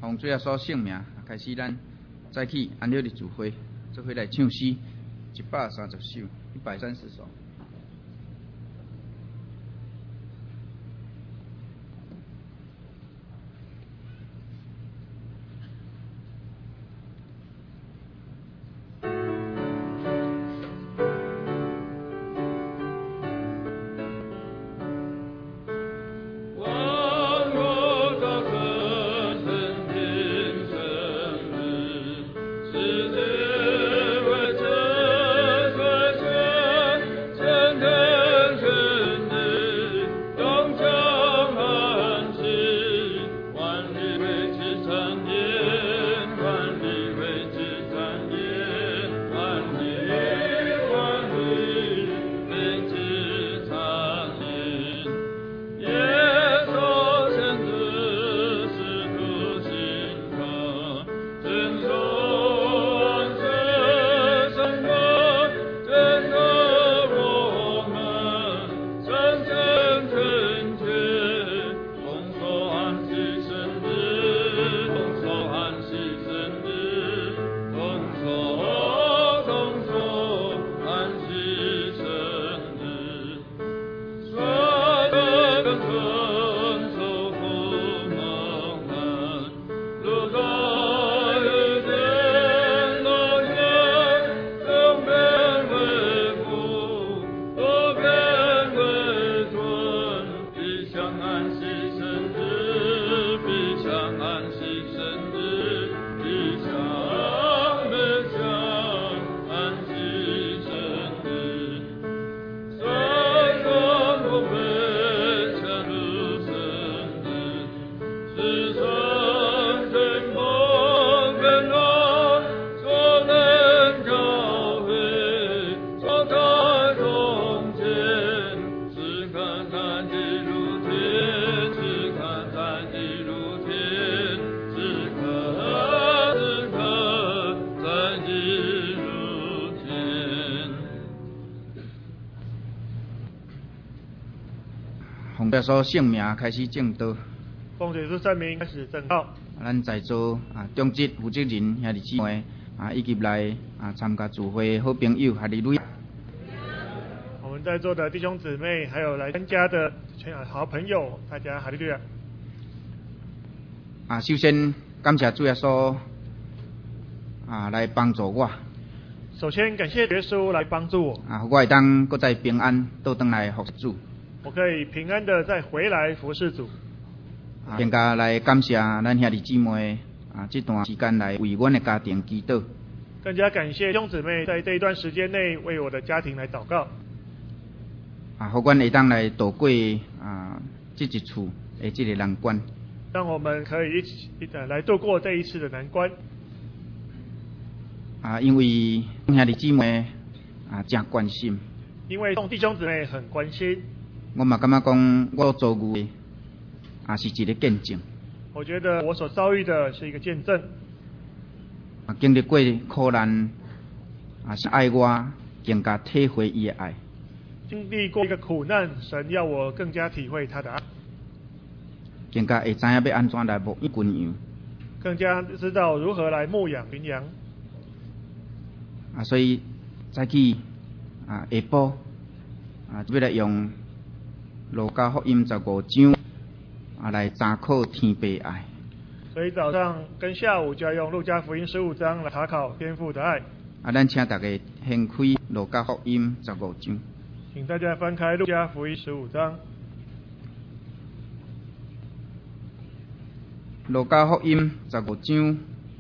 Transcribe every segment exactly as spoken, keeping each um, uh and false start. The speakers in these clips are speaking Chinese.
奉主耶稣圣名，开始咱早起安了日聚会，做伙来唱诗一百三十首，一百三十首。奉耶稣圣名开始正道。 奉耶稣圣名开始正道。 咱在座啊中职负责人兄弟姊妹啊，以及来啊参加聚会好朋友，哈利路亚。 我们在座的弟兄姊妹，还有来参加的好朋友，大家哈利路亚。 啊，首先感谢主耶稣啊来帮助我。 首先感谢耶稣来帮助我。 啊，我会当搁再平安倒转来服侍主。 我可以平安的再回来服侍主。 啊，更加来感谢咱兄弟姊妹啊，这段时间来为阮的家庭祈祷。 更加感谢弟兄姊妹在这一段时间内为我的家庭来祷告。 啊，互阮会当来度过啊这一次的这个难关。 让我们可以一起来度过这一次的难关。 啊，因为兄弟姊妹啊真关心。 因为弟兄姊妹很关心。 我嘛感觉讲，我遭遇的啊是一个见证。 我觉得我所遭遇的是一个见证。 啊，经历过苦难，啊是爱我，更加体会伊的爱。 经历过一个苦难，神要我更加体会他的爱。 更加会知影要安怎来牧养群羊。 更加知道如何来牧养群羊。 啊，所以早起啊下晡啊，要来用。路加福音十五章啊，来查考天父爱。 所以早上跟下午就要用路加福音十五章来查考天父的爱。 啊，咱请大家掀开路加福音十五章。 请大家翻开路加福音十五章。 路加福音十五章，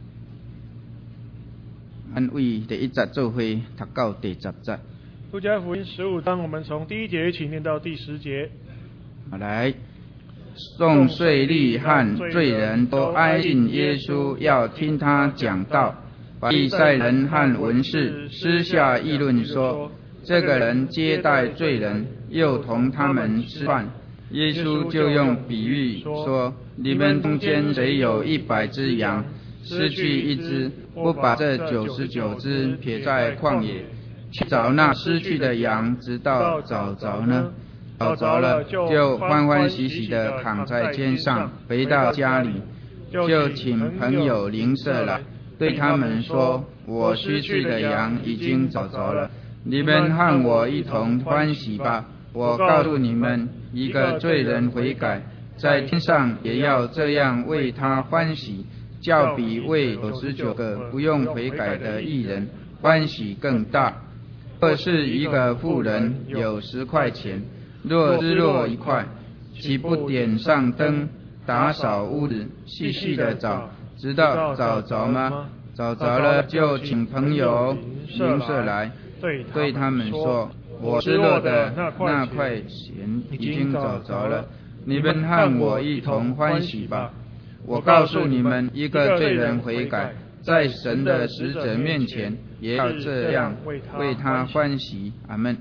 咱为第一节做伙读到第十节。 路加福音十五章，我们从第一节一起念到第十节。 好，来，众税吏和罪人都挨近耶稣，要听他讲道。法利赛人和文士私下议论说，这个人接待罪人，又同他们吃饭。耶稣就用比喻说：你们中间谁有一百只羊，失去一只，不把这九十九只撇在旷野，去找那失去的羊，直到找着呢？找着了，就欢欢喜喜地躺在肩上，回到家里， 就请朋友邻舍来，对他们说：我失去的羊已经找着了，你们和我一同欢喜吧。我告诉你们，一个罪人悔改，在天上也要这样为他欢喜，较比为九十九个不用悔改的义人欢喜更大。或是一个妇人有十块钱，若失落一块，岂不点上灯，打扫屋子，细细的找，直到找着吗？找着了，就请朋友邻舍来，对他们说：我失落的那块钱已经找着了，你们和我一同欢喜吧。我告诉你们，一个罪人悔改，在神的使者面前也要这样为他欢喜。阿们。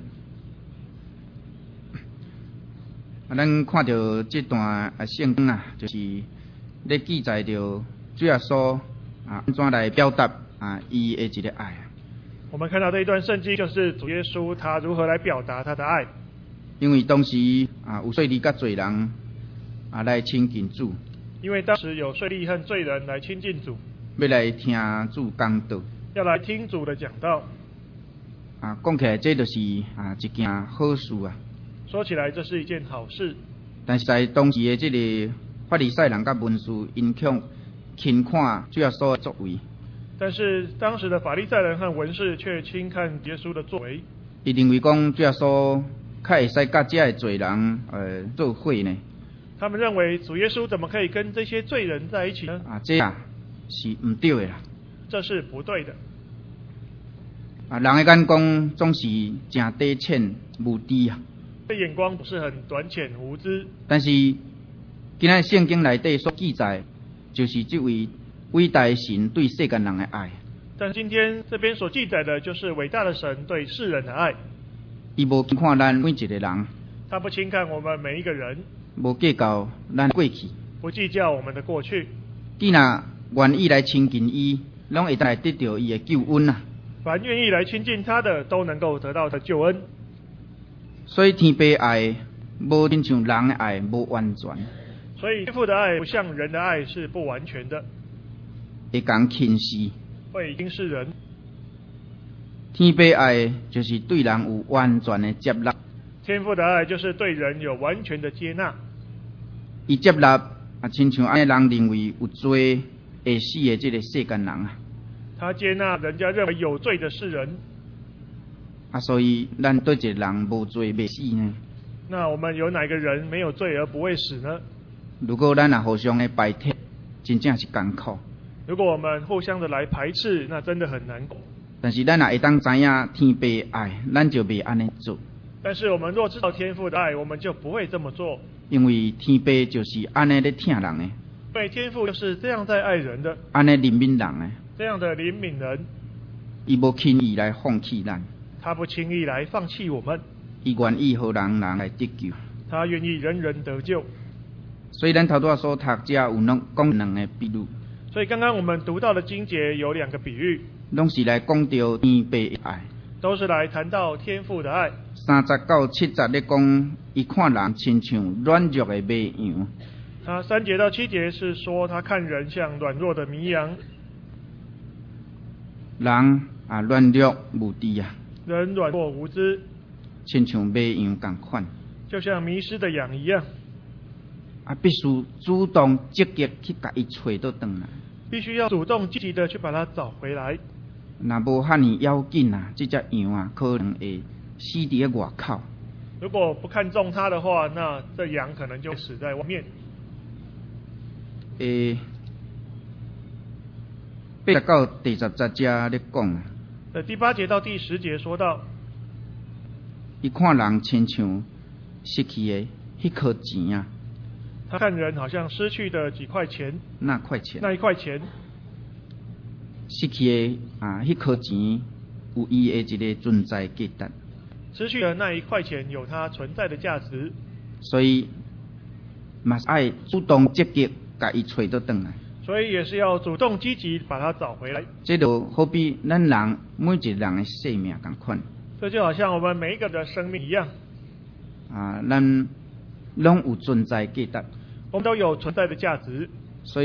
啊，咱看到这段啊圣经啊，就是咧记载着主耶稣啊安怎来表达啊伊的一个爱。 我们看到这一段圣经，就是主耶稣他如何来表达他的爱。 因为当时啊有税吏甲罪人啊来亲近主。 因为当时有税吏和罪人来亲近主， 要来听主讲道， 要来听主的讲道。 啊，讲起来这就是啊一件好事啊。 说起来，这是一件好事。 但是在当时的这个法利赛人甲文士，因却轻看主耶稣的作为。 但是当时的法利赛人和文士却轻看耶稣的作为。 伊认为讲主耶稣较会使甲这些罪人呃做伙呢。 他们认为主耶稣怎么可以跟这些罪人在一起呢？ 啊，这啊是唔对的啦。 这是不对的。 啊，人的眼光总是真低浅无知啊。 这眼光不是很短浅无知。 但是今仔圣经内底所记载，就是这位伟大的神对世间人的爱。 但今天这边所记载的，就是伟大的神对世人的爱。 伊无轻看咱每一个人。 他不轻看我们每一个人。 无计较咱过去。 不计较我们的过去。 既然愿意来亲近伊，拢会来得到伊的救恩啊。 凡愿意来亲近他的，都能够得到他的救恩。 所以天父爱无亲像人的爱无完全。 所以天父的爱不像人的爱是不完全的。 会讲轻视。 会轻视人。 天父爱就是对人有完全的接纳。 天父的爱就是对人有完全的接纳。 伊接纳啊，亲像安尼人认为有罪会死的这个世间人啊。 他接纳人家认为有罪的世人。 啊，所以咱对一个人无罪未死呢？ 那我们有哪个人没有罪而不会死呢？ 如果咱也互相的排斥，真正是艰苦。 如果我们互相的来排斥，那真的很难过。 但是咱也会当知影天父爱，咱就袂安尼做。 但是我们若知道天父的爱，我们就不会这么做。 因为天父就是安尼咧疼人的。 因为天父就是这样在爱人的。 安尼怜悯人的。 这样的怜悯人。 伊无轻易来放弃咱。 他不轻易来放弃我们。 伊愿意互人人来得救。 他愿意人人得救。 所以咱头拄所读遮有两讲两个比喻。 所以刚刚我们读到的经节有两个比喻， 拢是来讲到天父的爱。 都是来谈到天父的爱。 三十到七节咧讲，伊看人亲像软弱的绵羊。 他三节到七节是说他看人像软弱的绵羊。 人啊软弱无知啊。 人软弱无知， 亲像绵羊共款， 就像迷失的羊一样。 啊，必须主动积极去甲伊找倒转来。 必须要主动积极的去把它找回来。 若无遐尼要紧啊，这只羊啊可能会死伫咧外口。 如果不看重它的话，那这羊可能就死在外面。 诶，八十到第十节遮咧讲啊。 呃，第八节到第十节说到， 伊看人亲像失去的迄颗钱啊。 他看人好像失去的几块钱。 那块钱。 那一块钱。 失去的啊，迄颗钱有伊的一个存在价值。 失去的那一块钱有它存在的价值。 所以，嘛是爱主动积极甲伊找倒转来。 所以也是要主动积极把它找回来。 这就好比咱人每一个人的生命同款。 这就好像我们每一个的生命一样。 啊，咱拢有存在价值。 我们都有存在的价值。 所以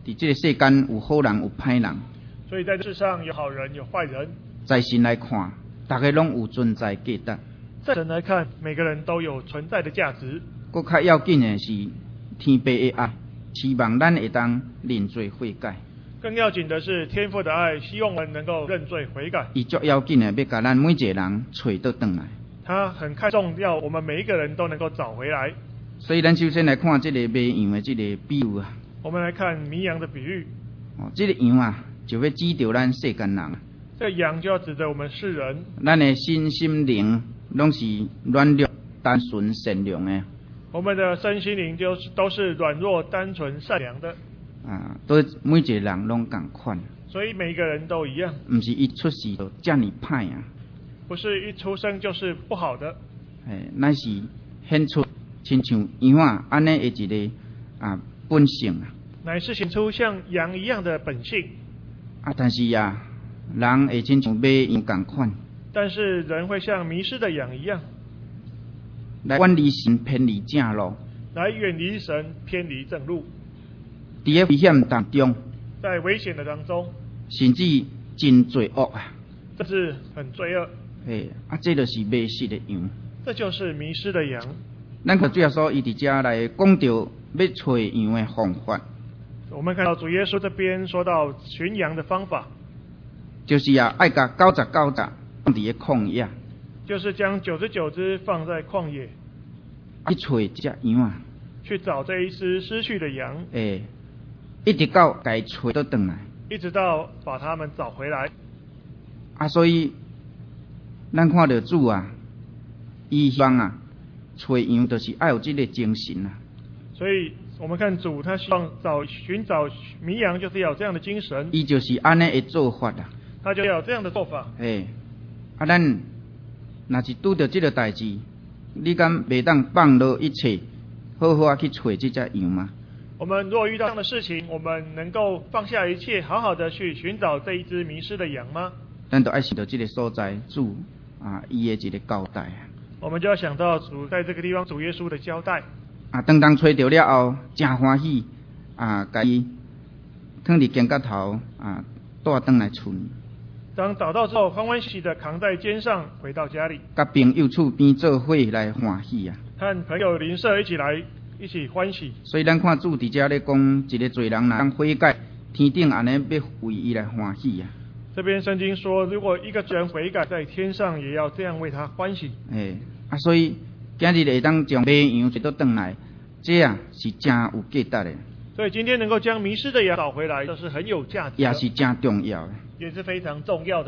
伫这个世间有好人有歹人， 所以在世上有好人有坏人。 在神来看，大家拢有存在价值。 在神来看，每个人都有存在的价值。 佫较要紧的是，天父的爱，希望咱会当认罪悔改。 更要紧的是，天父的爱，希望我们能够认罪悔改。 伊足要紧的，要甲咱每一个人找倒转来。 他很看重要我们每一个人都能够找回来。 所以咱首先来看这个迷羊的这个比喻啊。 我们来看迷羊的比喻。 哦，这个羊啊，就要指着咱世间人。 这个羊就要指着我们世人。 咱的心心灵拢是软弱、单纯、善良的。 我们的身心灵就是都是软弱、单纯、善良的。 啊，都每一个人拢共款。 所以每一个人都一样。 毋是一出世就遮尔歹啊。 不是一出生就是不好的。 诶，乃是显出亲像羊啊安尼的一个啊本性啊。 乃是显出像羊一样的本性。 啊，但是啊，人会亲像迷羊共款。 但是人会像迷失的羊一样， 来远离神，偏离正路。 来远离神，偏离正路。 伫咧危险当中， 在危险的当中， 甚至真罪恶啊！ 这是很罪恶。 诶，啊，这就是迷失的羊。 这就是迷失的羊。 咱看主耶稣伊伫遮来讲到要找羊的方法。 我们看到主耶稣这边说到寻羊的方法， 就是啊，爱甲九十九只放伫咧旷野， 就是将九十九只放在旷野， 去找一只羊啊， 去找这一只失去的羊。 诶，一直到该找倒转来， 一直到把他们找回来。 啊，所以咱看到主啊，伊希望啊，找羊就是爱有这个精神啊。 所以我们看主，他希望找寻找迷羊，就是要有这样的精神。 伊就是安尼的做法啊。 他就要有这样的做法。 诶，啊，咱若是拄到这个代志，你敢袂当放落一切，好好啊去找这只羊吗？ 我们若遇到这样的事情，我们能够放下一切，好好的去寻找这一只迷失的羊吗？ 咱就爱想到这个所在，主啊，伊的一个交代啊。 我们就要想到主在这个地方，主耶稣的交代。 啊，当当找到了后，真欢喜啊，甲伊躺伫肩胛头啊，带转来厝。 当找到之后，欢欢喜喜的扛在肩上回到家里， 甲朋友厝边做伙来欢喜啊。 和朋友邻舍一起来一起欢喜。 所以咱看主伫遮咧讲，一个罪人若悔改，天顶安尼要为伊来欢喜啊。 这边圣经说，如果一个人悔改，在天上也要这样为他欢喜。 诶，啊，所以今日会当将迷羊找倒转来，这啊是真有价值的。 所以今天能够将迷失的羊找回来，这是很有价值的， 也是真重要的， 也是非常重要的。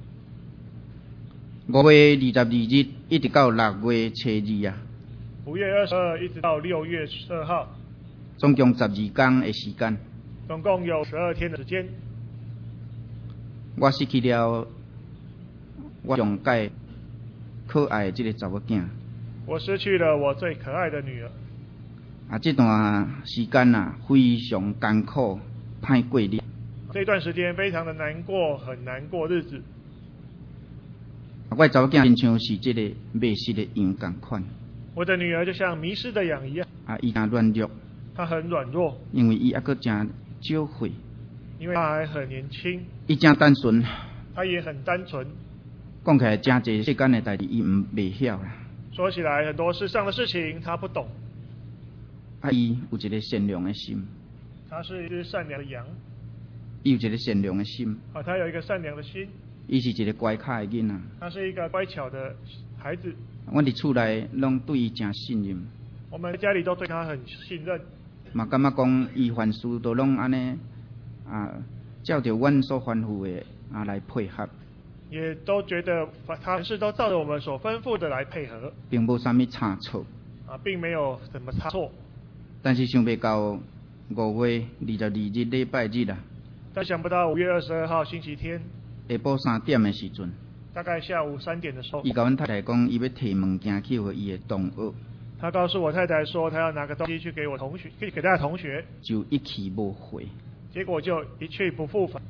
五月二十二日一直到六月初二啊。 五月二十二一直到六月十二号， 总共十二天的时间。 总共有十二天的时间。 我失去了我上届可爱的这个查某囝。 我失去了我最可爱的女儿。 啊，这段时间啊，非常艰苦，歹过日。 这段时间非常的难过，很难过日子。 我的查某囝亲像是这个迷失的羊同款。 我的女儿就像迷失的羊一样。 啊，伊真软弱。 她很软弱。 因为伊还阁真少岁。 因为她还很年轻。 伊真单纯。 她也很单纯。 讲起来，真侪世间的代志，伊唔袂晓啦。 说起来，很多世上的事情，她不懂。 啊，伊有一个善良的心。 她是一只善良的羊。 伊有一个善良的心。 啊，她有一个善良的心。 伊是一个乖巧的囡仔。 她是一个乖巧的孩子。 阮伫厝内拢对伊真信任。 我们家里都对她很信任。 嘛感觉讲伊凡事都拢安尼啊，照着阮所吩咐的啊来配合。 也都觉得他是都照着我们所吩咐的来配合， 并无啥物差错。 啊，并没有什么差错。 但是想袂到五月二十二日礼拜日啊。 但想不到五月二十二号星期天下晡三点的时阵， 大概下午三点的时候， 伊甲阮太太讲，伊要摕物件去互伊的同学。 他告诉我太太说，他要拿个东西去给我同学，给给他的同学， 就一去无回。 结果就一去不复返。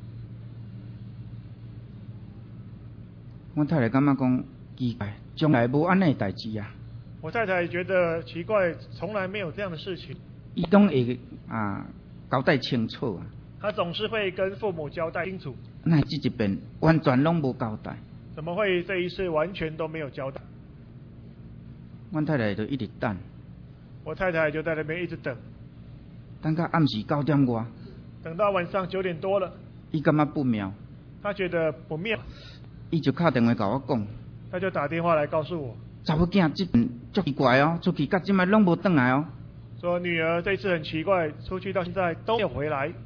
我太太感觉讲奇怪，从来无安尼代志啊。 我太太觉得奇怪，从来没有这样的事情。 伊拢会啊交代清楚啊。 他总是会跟父母交代清楚。 那这一遍完全拢无交代。 怎么会这一次完全都没有交代？ 阮太太就一直等。 我太太就在那边一直等。 等到暗时九点外。 等到晚上九点多了。 伊感觉不妙。 他觉得不妙。 伊就敲电话跟我讲。 他就打电话来告诉我。 查某囝这阵足奇怪哦，出去到即摆拢无转来哦。 说女儿这次很奇怪，出去到现在都没有回来。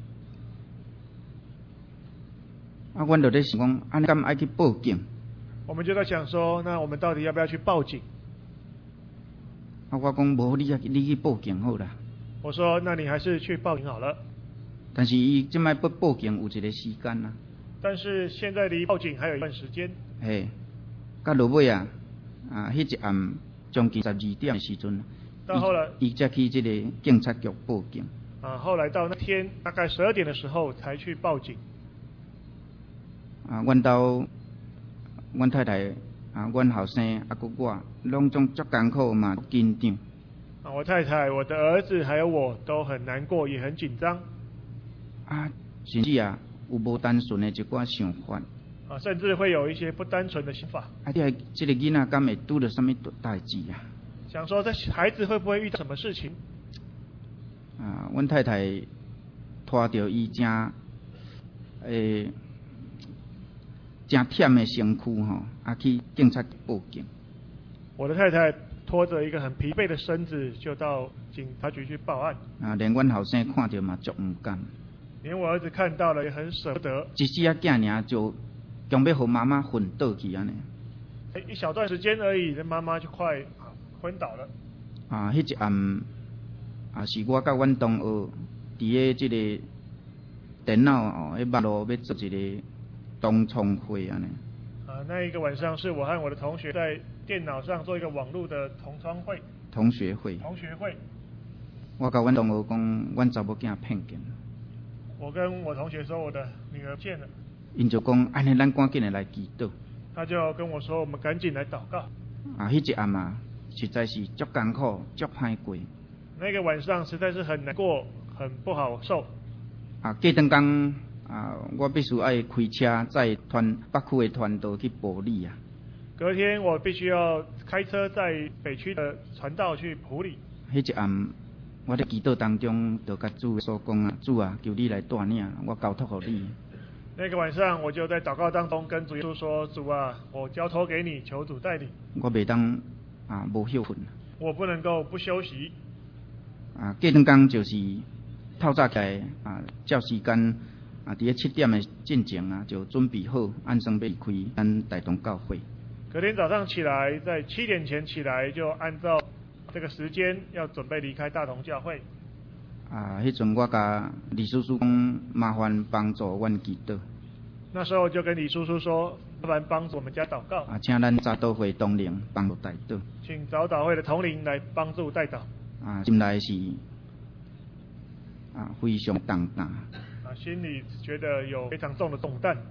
啊，阮就在想讲，安尼敢爱去报警？ 我们就在想说，那我们到底要不要去报警？ 啊，我讲无，你你去报警好啦。 我说，那你还是去报警好了。 但是伊即摆要报警有一个时间啊。 但是现在离报警还有一段时间。 嘿，到落尾啊，啊，迄一暗将近十二点的时阵， 到后来伊才去这个警察局报警。 啊，后来到那天大概十二点的时候才去报警。 啊，阮兜，阮太太啊，阮后生啊，佮我，拢总足艰苦嘛，紧张。 啊，我太太、我的儿子还有我都很难过，也很紧张。 啊，甚至啊，有无单纯的一寡想法。 啊，甚至会有一些不单纯的想法。 啊，你这个囡仔敢会拄到什么代志啊？ 想说这孩子会不会遇到什么事情？ 啊，阮太太拖着伊正诶。真忝的身躯吼，啊去警察报警。 我的太太拖着一个很疲惫的身子，就到警察局去报案。 啊，连阮后生看到嘛，足唔甘。 连我儿子看到了也很舍不得。 一时啊囝尔就强要互妈妈昏倒去安尼。 一小段时间而已，这妈妈就快昏倒了。 啊，迄一暗啊，是我甲阮同学伫个即个电脑哦，迄网络要做一个。同窗会啊呢？ 啊，那一个晚上是我和我的同学在电脑上做一个网络的同窗会。 同学会。 同学会。 我甲阮同学讲，阮查某囝骗见。 我跟我同学说我的女儿骗了。 因就讲，安尼咱赶紧的来祈祷。 他就跟我说，我们赶紧来祷告。 啊，迄一暗啊，实在是足艰苦，足歹过。 那个晚上实在是很难过，很不好受。 啊，过顿工。啊！我必须爱开车载团北区的团道去埔里啊。 隔天我必须要开车在北区的传道去埔里。 迄一暗，我在祈祷当中就甲主所讲啊，主啊，求你来带领，我交托给你。 那个晚上我就在祷告当中跟主耶稣说：主啊，我交托给你，求主带领。 我袂当啊无休困。 我不能够不休息。 啊，过顿工就是透早起来啊，照时间。啊！伫咧七点的进前啊，就准备好按算要离开咱台东教会。 隔天早上起来，在七点前起来，就按照这个时间要准备离开大同教会。 啊，迄阵我甲李叔叔讲，麻烦帮助阮祈祷。 那时候就跟李叔叔说，麻烦帮助我们家祷告。 啊，请咱早祷会同龄帮助代祷。 请早祷会的同龄来帮助代祷。 啊，心内是啊非常重担。 心里觉得有非常重的重担。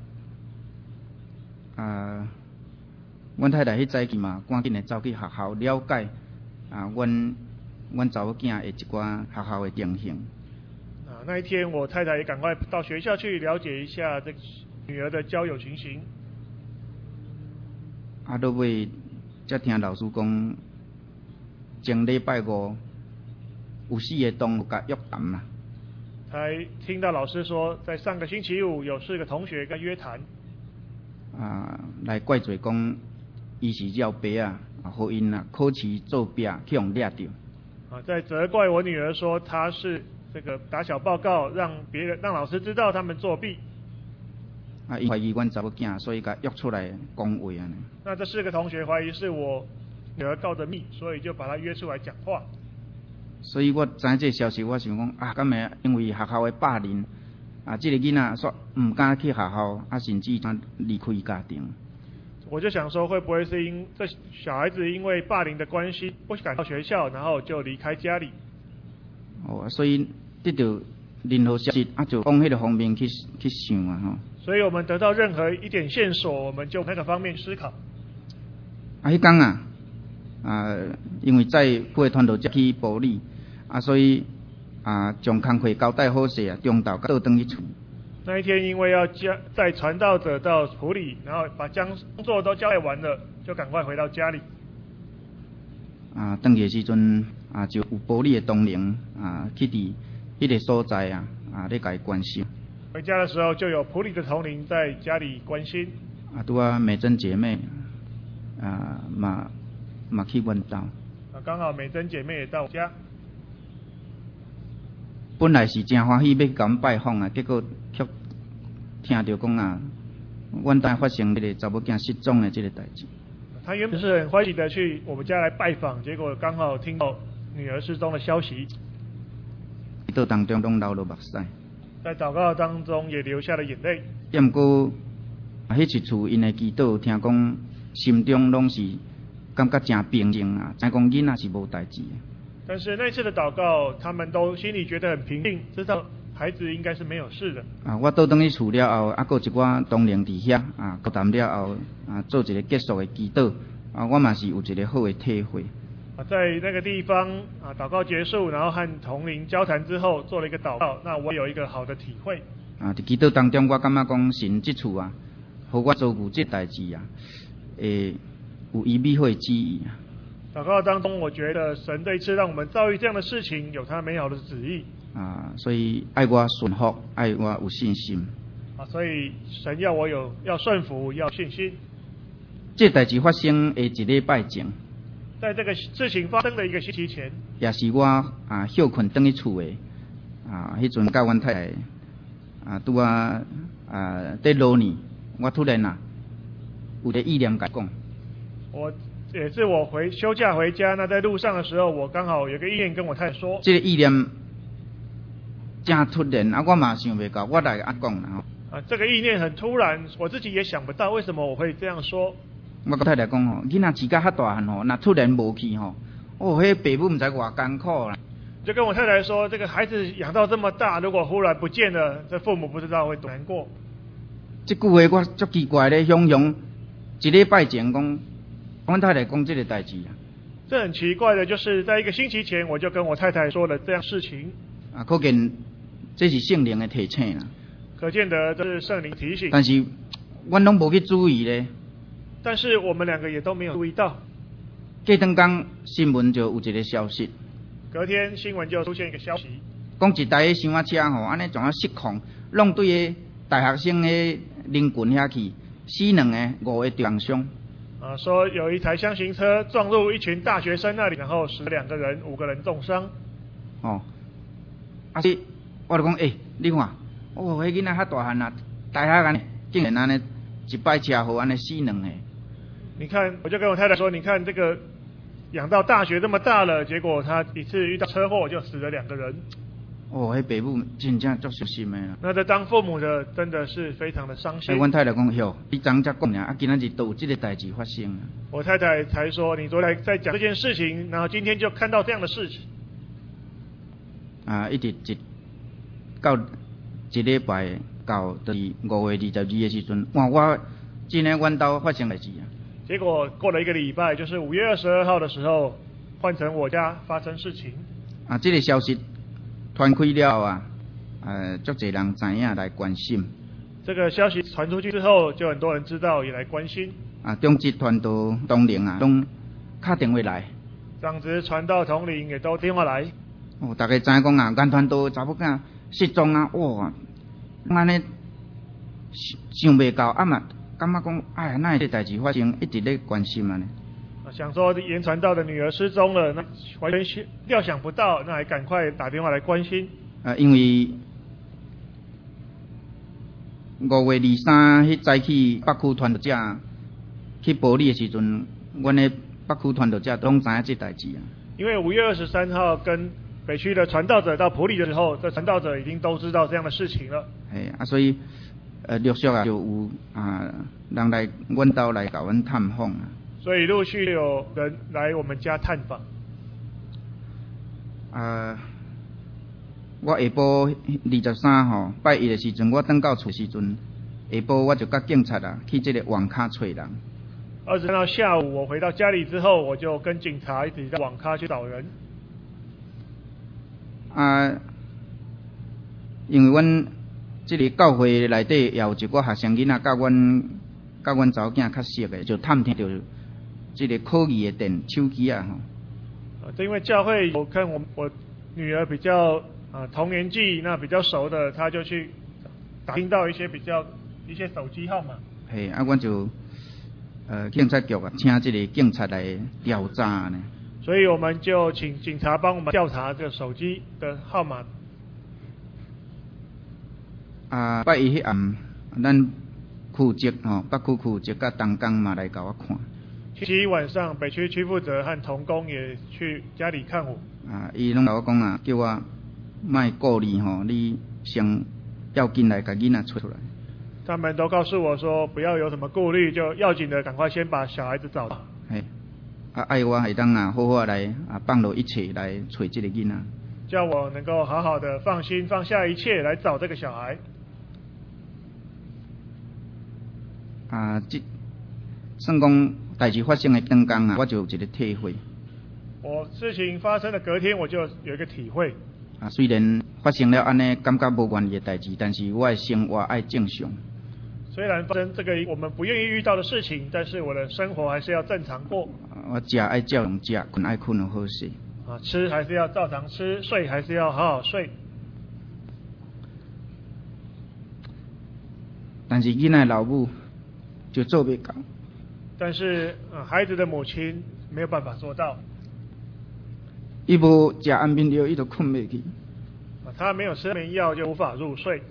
啊，阮太太迄早起嘛，赶紧的走去学校了解啊，阮阮查某囝的一寡学校的情形。 啊，那一天我太太也赶快到学校去了解一下这女儿的交友情形。 啊，落尾才听老师讲，前礼拜五有四个同学甲约谈嘛。 才听到老师说，在上个星期五有四个同学跟约谈， 啊，来怪罪讲，伊是绕白啊，啊，互因啊考试作弊去互掠着。 啊，在责怪我女儿说她是这个打小报告，让别人让老师知道他们作弊。 啊，伊怀疑阮查某囝，所以甲约出来讲话啊。 那这四个同学怀疑是我女儿告的密，所以就把她约出来讲话。 所以我知影这个消息，我想讲啊，敢会因为学校的霸凌啊，这个囡仔说唔敢去学校，啊，甚至他离开家庭。 我就想说，会不会是因这小孩子因为霸凌的关系，不敢到学校，然后就离开家里？ 哦，所以得到任何消息啊，就往迄个方面去去想啊，吼。 所以我们得到任何一点线索，我们就那个方面思考。 啊，迄天啊，啊，因为在副团队才去埔里。啊，所以啊，将工课交代好势啊，中昼倒转去厝。 那一天因为要交带传道者到埔里，然后把将工作都交代完了，就赶快回到家里。 啊，回去的时阵啊，就有埔里的同龄啊，去伫迄个所在啊，啊，咧甲伊关心。 回家的时候就有埔里的同龄在家里关心。 啊，拄啊美珍姐妹啊，嘛嘛去阮兜。 啊，刚好美珍姐妹也到我家。 本来是真欢喜要甲阮拜访啊，结果却听到讲啊，阮兜发生迄个查某囝失踪的这个代志。 他原本是很欢喜的去我们家来拜访，结果刚好听到女儿失踪的消息。 祷告当中拢流落目屎。 在祷告当中也流下了眼泪。 也毋过，啊，迄一厝因的祈祷，听讲心中拢是感觉真平静啊，知讲囡仔是无代志的。 但是那次的祷告，他们都心里觉得很平静，知道孩子应该是没有事的。 啊，我倒转去厝了后，啊，还有一寡同龄伫遐啊，交谈了后啊，做一个结束的祈祷啊，我嘛是有一个好的体会。 啊，在那个地方啊，祷告结束，然后和同龄交谈之后，做了一个祷告，那我有一个好的体会。 啊，伫祈祷当中，我感觉讲神即厝啊，互我遭遇即代志啊，诶，有伊美好的旨意啊。 祷告当中，我觉得神这一次让我们遭遇这样的事情，有他美好的旨意。 啊，所以爱我顺服，爱我有信心。 啊，所以神要我有要顺服，要信心。 这代志发生的一礼拜前， 在这个事情发生的一个星期前， 也是我啊休困转去厝的啊，迄阵甲阮太太啊拄啊啊在路呢，我突然啊有个意念甲讲， 我。也是我回休假回家，那在路上的时候，我刚好有个意念跟我太太说， 这个意念真突然啊，我嘛想袂到，我来阿讲啦。 啊，这个意念很突然，我自己也想不到为什么我会这样说。 我跟太太讲吼，囡仔饲甲遐大汉吼，那突然无去吼，哦，迄爸母毋知偌艰苦啦。就跟我太太说，这个孩子养到这么大，如果忽然不见了，这父母不知道会多难过。 这句话我足奇怪咧，想想一礼拜前讲。阮太太讲这个代志啊， 这很奇怪的，就是在一个星期前，我就跟我太太说了这样事情。 啊，可见这是圣灵的提醒啦。 可见得这是圣灵提醒。 但是，阮拢无去注意咧。 但是我们两个也都没有注意到。 隔当天新闻就有一个消息。 隔天新闻就出现一个消息， 讲一台厢仔车吼，安尼怎啊失控，弄对个大学生的邻群遐去，死两个，五个重伤。 啊，说有一台箱型车撞入一群大学生那里，然后死两个人，五个人重伤。 哦，啊是，我就讲，诶、欸，你看，哦，迄囡仔较大汉啊，大学安尼，竟然安尼一摆车祸安尼死两个。 你看，我就跟我太太说，你看这个养到大学这么大了，结果他一次遇到车祸就死了两个人。 哦，迄爸母真正足伤心的啦。 那这当父母的真的是非常的伤心。 哎，阮太太讲，哟，你昨才讲俩，啊，今仔日都有这个代志发生啊。 我太太才说，你昨天在讲这件事情，然后今天就看到这样的事情。 啊，一直一到一礼拜到就是五月二十二的时阵，哇，我真诶阮兜发生代志啊。 结果过了一个礼拜，就是五月二十二号的时候，换成我家发生事情。 啊，这个消息传开了后啊，呃，足侪人知影来关心。 这个消息传出去之后，就很多人知道也来关心。 啊，中集团都同龄啊，拢打电话来。 长子传到同龄也都电话来。 哦，大家知影讲啊，原团都查某囝失踪啊，哇，安尼想袂到啊嘛，感觉讲，哎呀，那这代志发生，一直咧关心啊呢。 想说言传道的女儿失踪了，那完全料想不到，那还赶快打电话来关心。 呃，因为五月二三迄早起北区传道者去埔里的时阵，阮的北区传道者拢知影这代志啊。 因为五月二十三号跟北区的传道者到埔里的时候，这传道者已经都知道这样的事情了。 哎啊，所以呃陆续啊就有啊人来阮兜来甲阮探访啊。 所以陆续有人来我们家探访。 啊，我下晡二十三号拜一的时阵，我等到厝时阵，下晡我就甲警察啊去这个网咖找人。 二十三号下午我回到家里之后，我就跟警察一起在网咖去找人。 啊， 因为阮这个教会内底也有一个学生囡仔，甲阮甲阮查某囝较熟的，就探听到这个科技的电手机啊吼。 啊，因为教会有跟我我女儿比较啊同年纪，那比较熟的，他就去打听到一些比较一些手机号码。 嘿，啊，阮就呃警察局啊，请这个警察来调查呢。 所以我们就请警察帮我们调查这个手机的号码。 啊，拜一迄暗，咱负责吼，北区负责甲东工嘛来甲我看。 星期一晚上，北区区负责和同工也去家里看我。 啊，伊拢甲我讲啊，叫我莫顾虑吼，你先要紧来甲囡仔找出来。 他们都告诉我说，不要有什么顾虑，就要紧的赶快先把小孩子找到。 嘿，啊，爱我会当啊，好好来啊，放落一切来找这个囡仔。 叫我能够好好的放心放下一切来找这个小孩。 啊，这算讲代志发生的当天啊，我就有一个体会。 我事情发生的隔天，我就有一个体会。 啊，虽然发生了安尼感觉无愿意的代志，但是我的生活爱正常。 虽然发生这个我们不愿意遇到的事情，但是我的生活还是要正常过。 我食爱照样食，困爱困得好势。 啊，吃还是要照常吃，睡还是要好好睡。 但是囡仔老母就做不到。 但是、呃、孩子的母亲没有办法做到。 伊无食安眠药，伊就困袂去。 啊，他没有吃安眠药就无法入睡。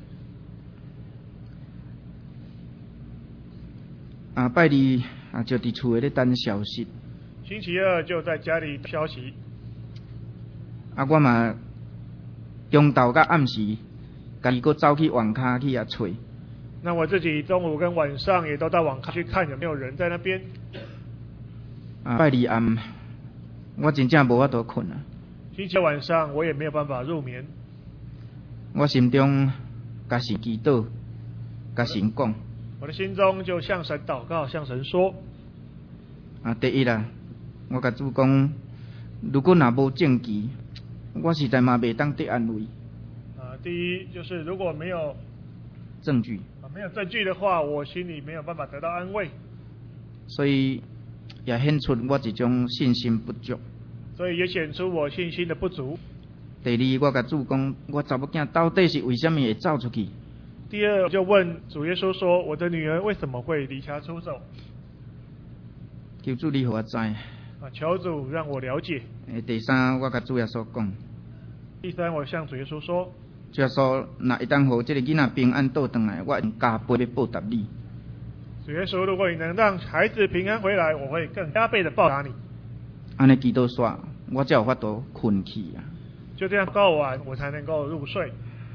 啊，拜二啊，就伫厝诶咧等消息。 星期二就在家里消息。 啊，我嘛中昼甲暗时，家己搁走去网咖去遐找。 那我自己中午跟晚上也都到网咖去看有没有人在那边。 啊，拜二暗，我真正无法度困啊。 星期二晚上我也没有办法入眠。 我心中甲神祈祷，甲神讲。 我的心中就向神祷告，向神说。 啊，第一啦，我甲主讲，如果若无证据，我实在嘛袂当得安慰。 啊，第一就是如果没有证据。 没有证据的话，我心里没有办法得到安慰， 所以也显出我一种信心不足。 所以也显出我信心的不足。 第二，我甲主讲，我查某囝到底是为什么会走出去？ 第二，我就问主耶稣说，我的女儿为什么会离家出走？ 求主你互我知。啊， 求主让我了解。 诶，第三，我甲主耶稣讲。 第三，我向主耶稣说。 主耶稣，若一当互这个囡仔平安倒转来，我用加倍要报答你。 主耶稣，如果你能让孩子平安回来，我会更加倍的报答你。 安尼祈祷煞，我才有法度困去啊。 就这样告完，我才能够入睡。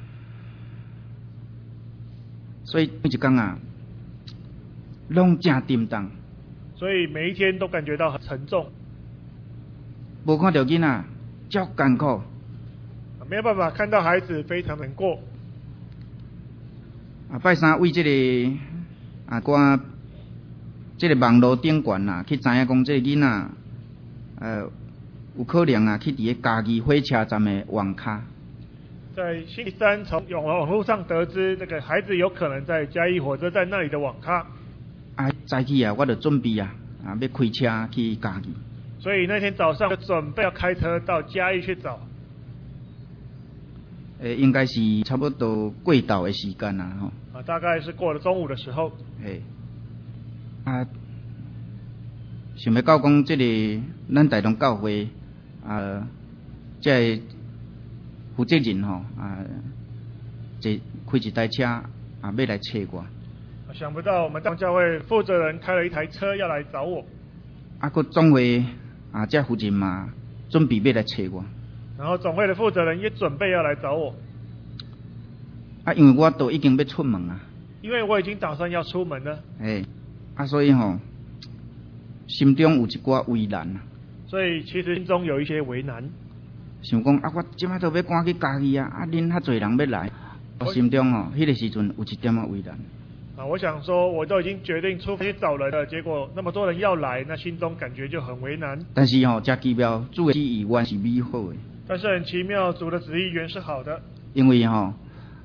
所以每一天啊，拢正沉重。 所以每一天都感觉到很沉重。 无看到囡仔，足艰苦。 没有办法看到孩子，非常难过。 啊，拜三为这个啊，我这个网络顶悬啊，去知影讲这个囡仔，呃，有可能啊，去伫个嘉义火车站的网咖。 在星期三从网网络上得知，这个孩子有可能在嘉义火车站那里的网咖。 啊，早起啊，我就准备啊，啊，要开车去嘉义。 所以那天早上就准备要开车到嘉义去找。 诶，应该是差不多过昼的时间啦，吼。 啊，大概是过了中午的时候。 诶，啊，想要到讲这个咱台东教会啊，这负责人吼啊，这开一台车啊，要来找我。 想不到我们当教会负责人开了一台车要来找我。 啊，佮总会啊，这负责人嘛，准备要来找我。 然后总会的负责人也准备要来找我。 啊，因为我都已经要出门啊。 因为我已经打算要出门了。 诶，啊，所以吼，心中有一寡为难啊。 所以其实心中有一些为难。 想讲啊，我即摆都要赶去嘉义啊，啊，恁遐侪人要来，我心中吼，迄、那个时阵有一点仔为难。 啊，我想说，我都已经决定出发去找人了，结果那么多人要来，那心中感觉就很为难。 但是吼，这奇妙，主的旨意原是美好的。 但是很奇妙，主的旨意原是好的。 因为吼，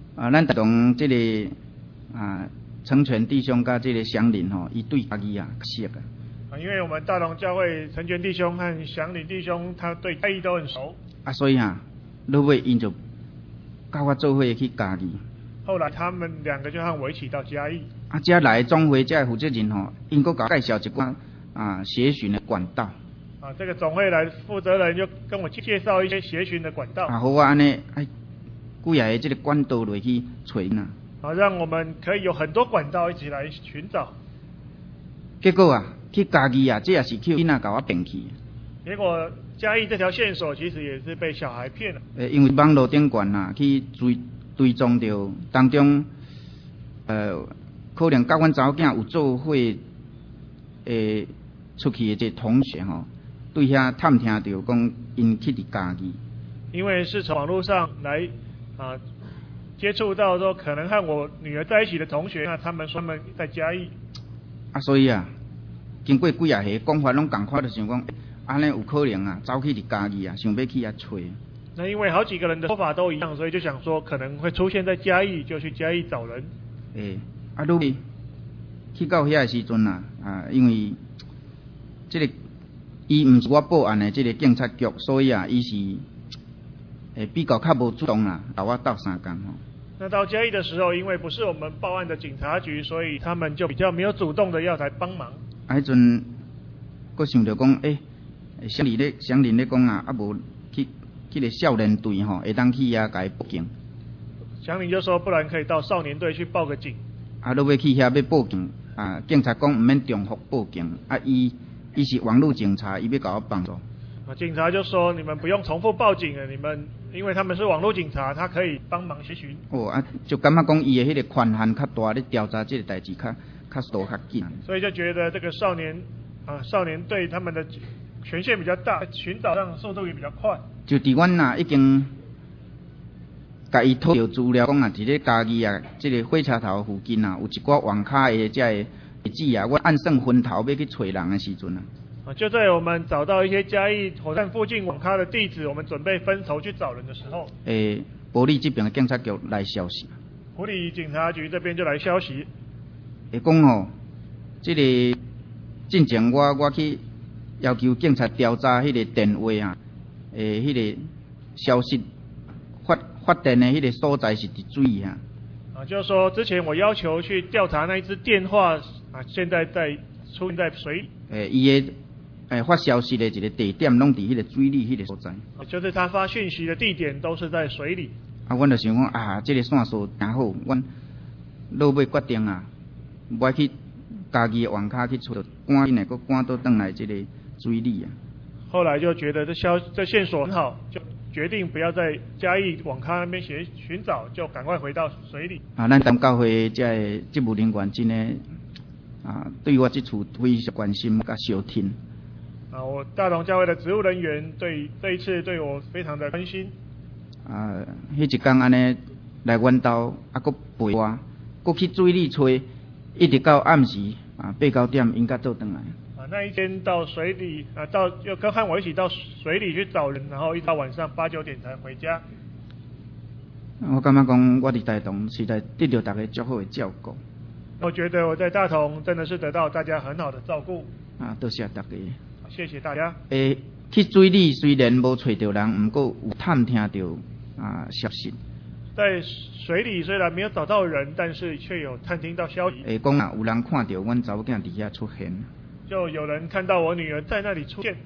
啊，咱同这个啊成全弟兄甲这个祥林吼，伊对家己啊熟啊。 啊，因为我们大同教会成全弟兄和祥林弟兄，他对嘉义都很熟。 啊，所以啊，落尾因就甲我做伙去嘉义。 后来他们两个就和我一起到嘉义。 啊，遮来总会遮负责人吼，因佫甲介绍一寡啊协寻的管道。 啊，这个总会来负责人就跟我介绍一些协寻的管道。 啊，好我安尼哎，几下这个管道落去找呐。 啊，让我们可以有很多管道一起来寻找。 结果啊，去嘉义啊，这也是去囡仔甲我骗去。 结果嘉义这条线索其实也是被小孩骗了。 诶，因为网络顶悬啊，去追追踪到当中，呃，可能甲阮查某囝有做伙诶出去的这同学吼，对遐探听到讲因去伫嘉义。 因为是从网络上来啊接触到说可能和我女儿在一起的同学，那他们说他们在嘉义。 啊，所以啊，经过几啊下讲法拢共款，就想讲，安尼有可能啊，走去伫嘉义啊，想要去遐找。 那因为好几个人的说法都一样，所以就想说可能会出现在嘉义，就去嘉义找人。 诶，啊，如去到遐的时阵啊，啊，因为这个伊毋是我报案的这个警察局，所以啊，伊是诶比较较无主动啦，甲我斗相共吼。 那到嘉义的时候，因为不是我们报案的警察局，所以他们就比较没有主动的要来帮忙。 啊，迄阵佫想着讲，诶、欸，乡里咧乡邻咧讲啊，啊无去去个少年队吼，会当去遐甲伊报警。 祥林就说，不然可以到少年队去报个警。 啊，落尾去遐要报警，啊，警察讲毋免重复报警，啊，伊伊是网络警察，伊要甲我帮助。 啊，警察就说你们不用重复报警了，你们因为他们是网络警察，他可以帮忙协寻。 哦啊，就感觉讲伊的迄个权限较大，咧调查这个代志较较速较紧。 所以就觉得这个少年啊少年队他们的权限比较大，寻找上速度也比较快。 就伫阮呐已经甲伊讨到资料，讲啊，伫咧嘉义啊，即、这个火车头附近啊，有一寡网咖的遮个地址啊，我按算分头要去找人的时阵啊。 啊，就在我们找到一些嘉义火车站附近网咖的地址，我们准备分头去找人的时候， 诶，埔里这边的警察局来消息。 埔里警察局这边就来消息， 会讲吼，即、这个进前我我去要求警察调查迄个电话啊，诶，迄、那个消息发发电的迄个所在是伫水啊。 啊，就是说之前我要求去调查那一支电话啊，现在在出现在水里。 诶，伊的诶发消息的一个地点拢伫迄个水里迄个所在。 啊，就是他发讯息的地点都是在水里。 啊，阮就想讲啊，这个线索真好，阮落尾决定啊，不爱去家己的网咖去找，赶紧的，搁赶倒转来这个水里啊。 后来就觉得这消这线索很好，就决定不要在嘉义网咖那边寻寻找，就赶快回到水里。 啊，咱当教会这个职务人员真的啊，对我这处非常关心甲小听。 啊，我大同教会的职务人员对这一次对我非常的关心。 啊，迄一天安尼来阮兜，啊，搁陪我，搁去水里找，一直到暗时啊八九点应该倒转来。 啊，那一天到水里啊，到又跟和我一起到水里去找人，然后一直到晚上八九点才回家。 我感觉讲我伫台东实在得到大家足好的照顾。 我觉得我在大同真的是得到大家很好的照顾。 啊，多谢大家。 谢谢大家。 诶，去水里虽然无找到人，毋过有探听到啊消息。 在水里虽然没有找到人，但是却有探听到消息。 诶，讲啊，有人看到阮查某囝伫遐出现。 就有人看到我女儿在那里出现。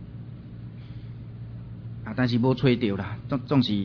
啊，但是无找到啦，总总是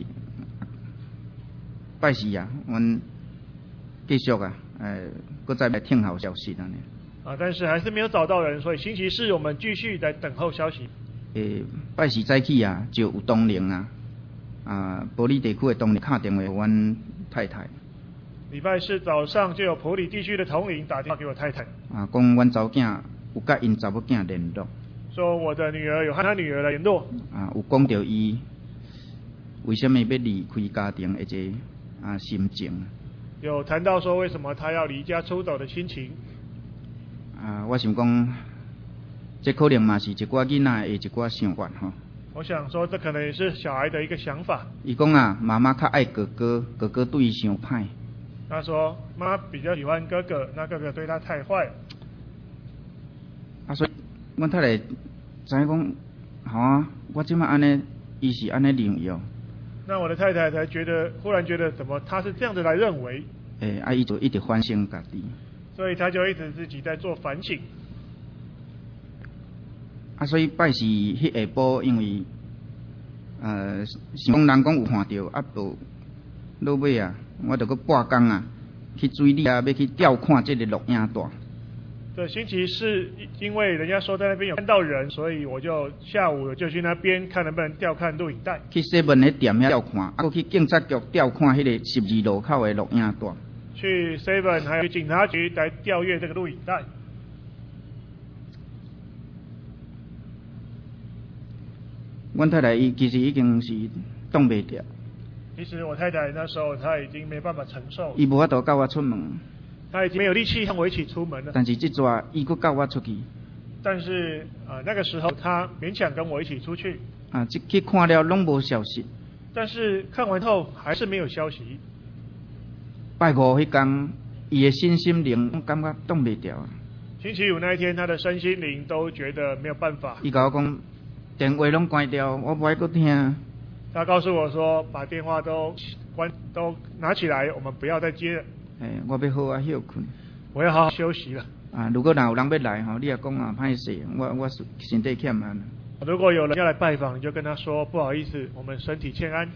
拜四啊，阮继续啊，诶，搁再来听候消息安尼。 啊，但是还是没有找到人，所以星期四我们继续在等候消息。 诶，拜四早起啊，就有同仁啊，啊，埔里地区的同仁打电话给阮太太。 礼拜四早上就有埔里地区的同仁打电话给我太太。 啊，讲阮查某囝有甲因查某囝联络。 说我的女儿有和她女儿来联络。 啊，有讲到伊为什么要离开家庭的这啊心情。 有谈到说为什么她要离家出走的心情。啊， 我想讲，这可能嘛是一寡囡仔的一寡想法吼。 我想说，这可能也是小孩的一个想法。 伊讲啊，妈妈较爱哥哥，哥哥对伊伤歹。 他说，妈比较喜欢哥哥，那哥哥对他太坏。 啊，所以阮太太知影讲，好啊，我即摆安尼，伊是安尼认为哦。 那我的太太才觉得，忽然觉得怎么他是这样子来认为。 诶，啊，伊就一直反省家己。 所以他就一直自己在做反省。 啊，所以拜时迄下晡，因为呃，是讲人讲有看到，啊，就落尾啊，我着搁半工啊，去水里啊，要去调看这个录影带。 这星期四，因为人家说在那边有看到人，所以我就下午就去那边看能不能调看录影带。 去西门的店遐调看，啊，搁去警察局调看迄个十字路口的录影带。 去 Seven 还有警察局来调阅这个录影带。 阮太太伊其实已经是挡袂住。 其实我太太那时候她已经没办法承受。 伊无法度跟我出门。 她已经没有力气和我一起出门了。 但是这抓伊搁跟我出去。 但是啊、呃，那个时候她勉强跟我一起出去。 啊，这去看了拢无消息。 但是看完后还是没有消息。 拜五迄天，伊的身心灵感觉挡袂住。 星期五那一天，他的身心灵都觉得没有办法。 伊甲我讲，电话拢关掉，我不爱搁听。 他告诉我说，把电话都关，都拿起来，我们不要再接了。 哎，我要好好休困。 我要好好休息了。 啊，如果若有人要来吼，你也讲啊，歹势，我我身体欠安。 如果有人要来拜访，你就跟他说不好意思，我们身体欠安。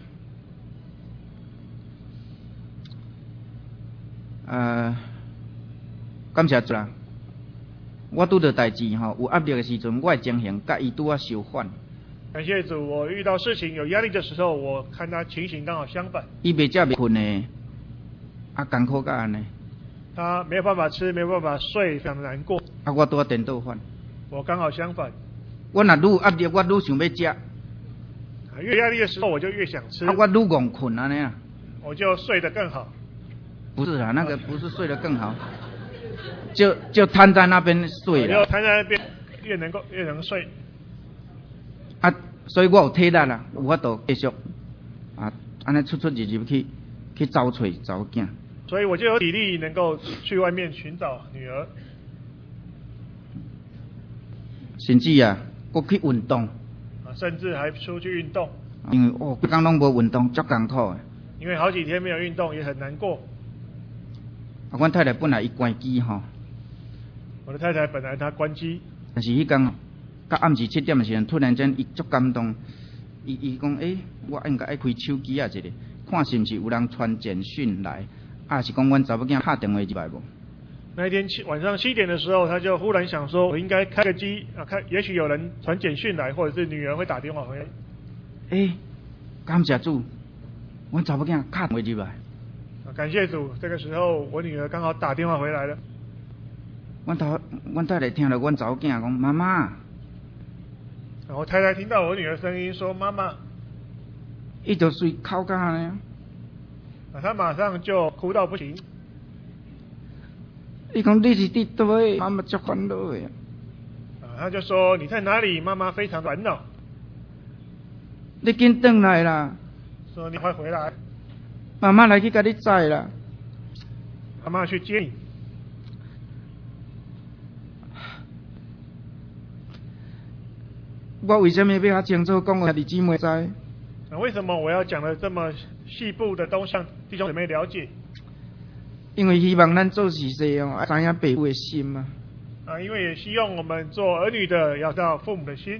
呃，感谢主啦！我拄到代志吼，有压力的时阵，我的情形甲伊拄啊相反。 感谢主，我遇到事情有压力的时候，我看他情形刚好相反。 伊袂食袂困的，啊艰苦甲安尼。 他没有办法吃，没有办法睡，非常的难过。 啊，我拄啊颠倒反。 我刚好相反。 我若愈有压力，我愈想要食。 越压力的时候，我就越想吃。 啊，我愈戆困安尼啊。 我就睡得更好。 不是啊，那个不是睡得更好，就就瘫在那边睡了。 就瘫在那边，越能够越能睡。 啊，所以我有体力啦，有法度继续啊，安尼出出入入去去找找找囝。 所以我就有体力能够去外面寻找女儿。 甚至啊，我去运动。 啊，甚至还出去运动。 因为哦，规工拢无运动，足艰苦的。 因为好几天没有运动，也很难过。 啊，阮太太本来伊关机吼， 我的太太本来她关机， 但是迄天到暗时七点的时阵，突然间伊足感动，伊伊讲诶，我应该爱开手机啊一个，看是毋是有人传简讯来，啊是讲阮查某囝拍电话入来无？ 那一天七晚上七点的时候，他就忽然想说，我应该开个机啊，看也许有人传简讯来，或者是女儿会打电话回来。 诶，感谢主，阮查某囝拍电话入来。 感谢主，这个时候我女儿刚好打电话回来了。 阮头，阮太太听了阮查某囝讲妈妈， 然后太太听到我女儿声音说妈妈， 伊就随哭甲安尼， 啊，她马上就哭到不行。 伊讲你是伫倒位，妈妈足烦恼的。 啊，她就说你在哪里？妈妈非常烦恼。 你紧转来啦！ 说你快回来。 妈妈来去甲你载啦。 妈妈去接你。 我为什么要较清楚讲，我弟姊妹知？ 那为什么我要讲的这么细部的都向弟兄姊妹了解？ 因为希望咱做事事哦，知影父母的心啊。 啊，因为也希望我们做儿女的要到父母的心。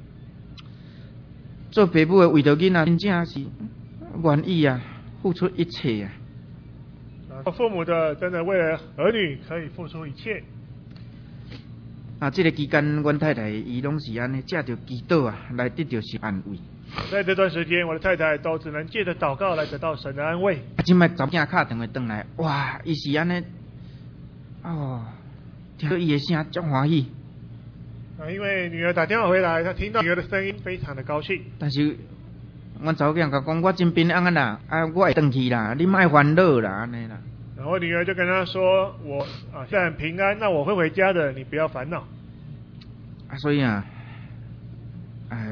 做父母的为着囡仔，真正是愿意啊，付出一切啊。 啊，父母的真的为了儿女可以付出一切。 啊，这个期间，阮太太伊拢是安尼，借着祈祷啊，来得到神安慰。 在这段时间，我的太太都只能借着祷告来得到神的安慰。 啊，即摆查某囝敲电话转来，哇，伊是安尼，哦，听到伊的声足欢喜。 啊，因为女儿打电话回来，她听到女儿的声音，非常的高兴。 但是，阮查某囝甲讲，我真平安啦，啊，我会转去啦，你莫烦恼啦，安尼啦。 然后女儿就跟她说：“我啊，现在很平安，那我会回家的，你不要烦恼。” 啊，所以啊，哎，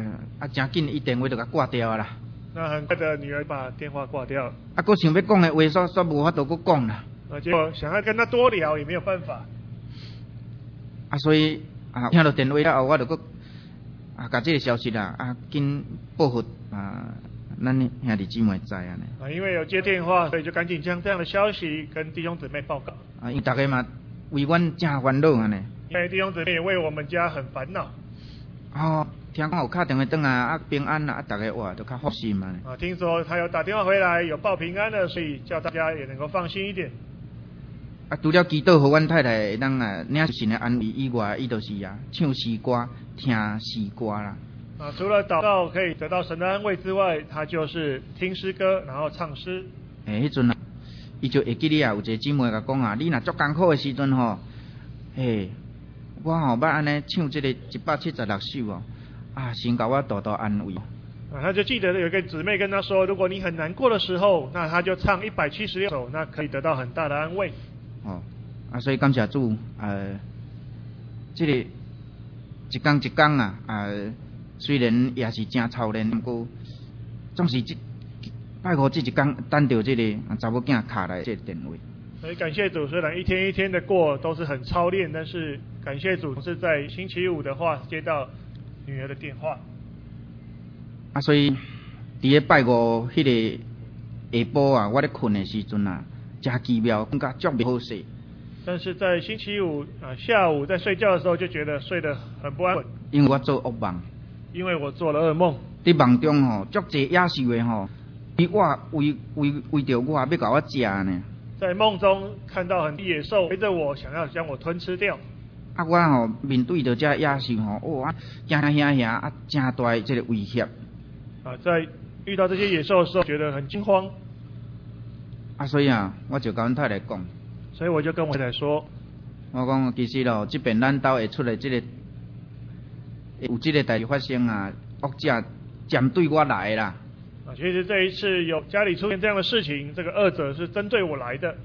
啊，真紧伊电话就甲挂掉啊啦。 那很快的女儿把电话挂掉了。 啊，佫想要讲的话煞煞无法度佫讲啦。 啊，结果想要跟他多聊也没有办法。 啊，所以啊，听到电话了后，我就佫啊，甲这个消息啦，啊，紧报互啊，咱兄弟姊妹知安尼。 啊，因为有接电话，所以就赶紧将这样的消息跟弟兄姊妹报告。 啊，因大家嘛为阮真烦恼安尼。 因为弟兄姊妹也为我们家很烦恼。 哦，听讲有敲电话转来啊，平安啦，啊，大家哇都较放心嘛。 啊，听说他有打电话回来，有报平安的，所以叫大家也能够放心一点。 啊，除了祈祷互阮太太会当啊领神的安慰以外，伊就是啊唱诗歌、听诗歌啦。 啊，除了祷告可以得到神的安慰之外，他就是听诗歌，然后唱诗。 诶，迄阵啊，伊就会记哩啊，有一个姊妹甲讲啊，你若足艰苦的时阵吼，嘿，我吼捌安尼唱即个一百七十六首哦，啊，先甲我大大安慰。 啊，他就记得有一个姊妹跟他说，如果你很难过的时候，那他就唱一百七十六首，那可以得到很大的安慰。 哦，啊，所以感谢主，呃，即、这个一天一天啊，呃，虽然也是真操练，不过总是即拜五即一天等到即个查某囝敲来即个电话。 所以感谢主，虽然一天一天的过都是很操练，但是感谢主是在星期五的话接到女儿的电话。 啊，所以伫个拜五迄个下晡啊，我咧困的时阵啊。真奇妙，感觉足袂好势。 但是在星期五啊下午在睡觉的时候，就觉得睡得很不安稳。 因为我做噩梦。 因为我做了噩梦。 伫梦中吼，足侪野兽的吼，伊我为为为着我要甲我食呢。 在梦中看到很多野兽围着我，想要将我吞吃掉。 啊，我吼面对着这野兽吼，哦啊，惊吓吓啊，真大的这个威胁。 啊，在遇到这些野兽的时候，觉得很惊慌。 啊，所以啊，我就甲阮太太讲， 所以我就跟我太太说， 我讲其实咯，这边咱兜会出来这个有这个代志发生啊，恶者针对我来啦。 啊，其实这一次有家里出现这样的事情，这个恶者是针对我来的。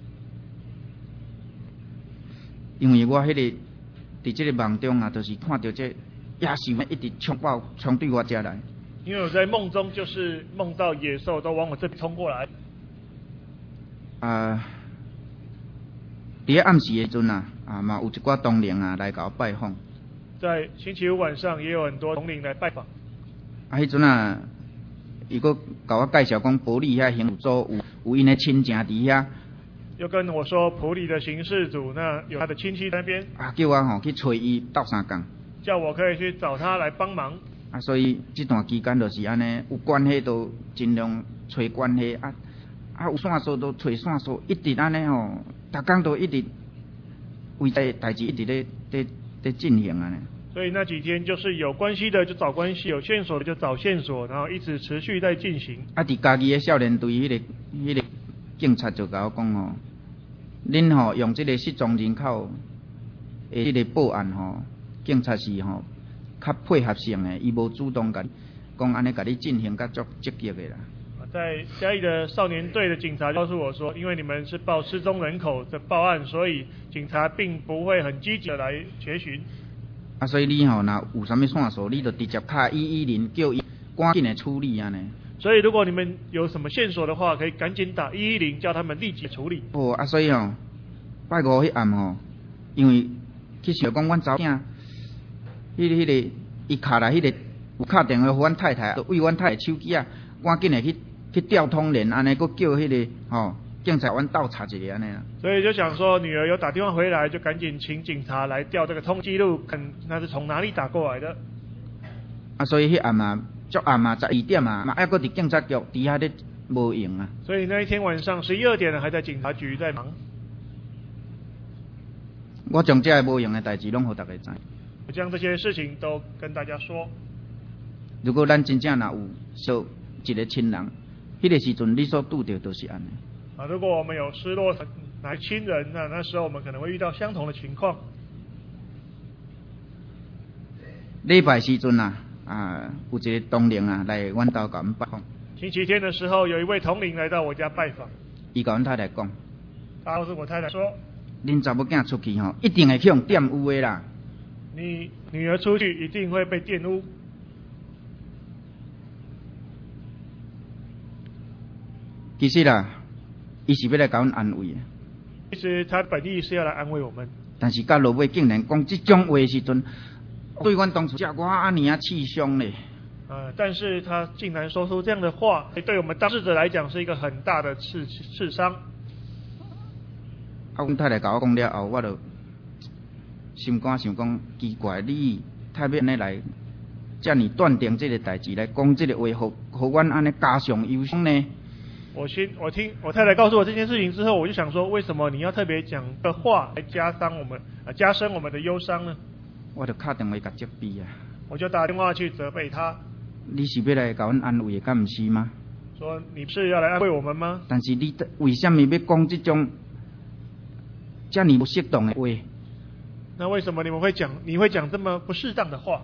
因为我迄、那个伫这个梦中啊，就是看到这野兽一直冲爆冲对我这来。 因为我在梦中就是梦到野兽都往我这边冲过来。 啊，伫咧暗时的阵啊，啊嘛有一寡同龄啊来甲我拜访。 在星期五晚上也有很多同龄来拜访。 啊，迄阵啊，伊佫甲我介绍讲，埔里遐行组有有因的亲情伫遐。 又跟我说埔里的刑事组那有他的亲戚在那边。 啊，叫我吼去找伊斗相共。 叫我可以去找他来帮忙。 啊，所以这段期间就是安尼，有关系都尽量找关系啊。啊，有线索都找线索，一直安尼吼，逐工都一直为这代志一直咧咧咧进行安尼。 所以那几天就是有关系的就找关系，有线索的就找线索，然后一直持续在进行。 啊，伫家己的少年队迄、那个迄、那个警察就甲我讲吼，恁吼用这个失踪人口的迄个报案吼，警察是吼较配合性的，伊无主动甲讲安尼甲你进行较足积极的啦。 在嘉义的少年队的警察告诉我说，因为你们是报失踪人口的报案，所以警察并不会很积极的来查询。 啊，所以你吼若有啥物线索，你就直接敲一一零，叫伊赶紧的处理安尼。 所以如果你们有什么线索的话，可以赶紧打一一零，叫他们立即处理。 哦，啊，所以吼拜五迄暗吼，因为去想讲阮查某囝，迄、那个迄、那个伊敲来迄、那个有敲电话互阮太太，就为阮太太手机啊，赶紧的去。去调通联，安尼佫叫迄、那个吼、哦、警察员倒查一下安尼啦。 所以就想说，女儿有打电话回来，就赶紧请警察来调这个通记录，看那是从哪里打过来的。 啊，所以迄暗啊，足暗啊，十二点啊，嘛还佫伫警察局底下咧无用啊。 所以那一天晚上十一二点了，还在警察局在忙。 我将这个无用的代志拢互大家知。 我将这些事情都跟大家说。 如果咱真正若有少一个亲人。迄个时阵，你所拄到都是安尼。 啊，如果我们有失落哪亲人，那那时候我们可能会遇到相同的情况。 礼拜时阵啊，啊，有一个同龄啊来阮兜甲阮拜访。 星期天的时候，有一位同龄来到我家拜访。 伊甲阮太太讲， 他告诉我太太说， 恁查某囝出去吼，一定会去用玷污的啦。 你女儿出去一定会被玷污。 其实啦，伊是要来甲阮安慰的。 其实他本意是要来安慰我们， 但是到落尾竟然讲这种话的时阵，对阮当初遮我安尼啊刺伤咧。 呃，但是他竟然说出这样的话，对我们当事者来讲是一个很大的刺刺伤。 啊，阮太太甲我讲了后，我就心肝想讲奇怪，你太要安尼来，遮尔断定这个代志来讲这个话，互互阮安尼加上忧伤呢？ 我心我听我太太告诉我这件事情之后，我就想说，为什么你要特别讲的话来加伤我们啊，加深我们的忧伤呢？ 我就打电话甲责备啊。 我就打电话去责备他。 你是要来甲阮安慰的，敢毋是吗？ 说你是要来安慰我们吗？ 但是你为什么要讲这种这样不适当的话？ 那为什么你们会讲你会讲这么不适当的话？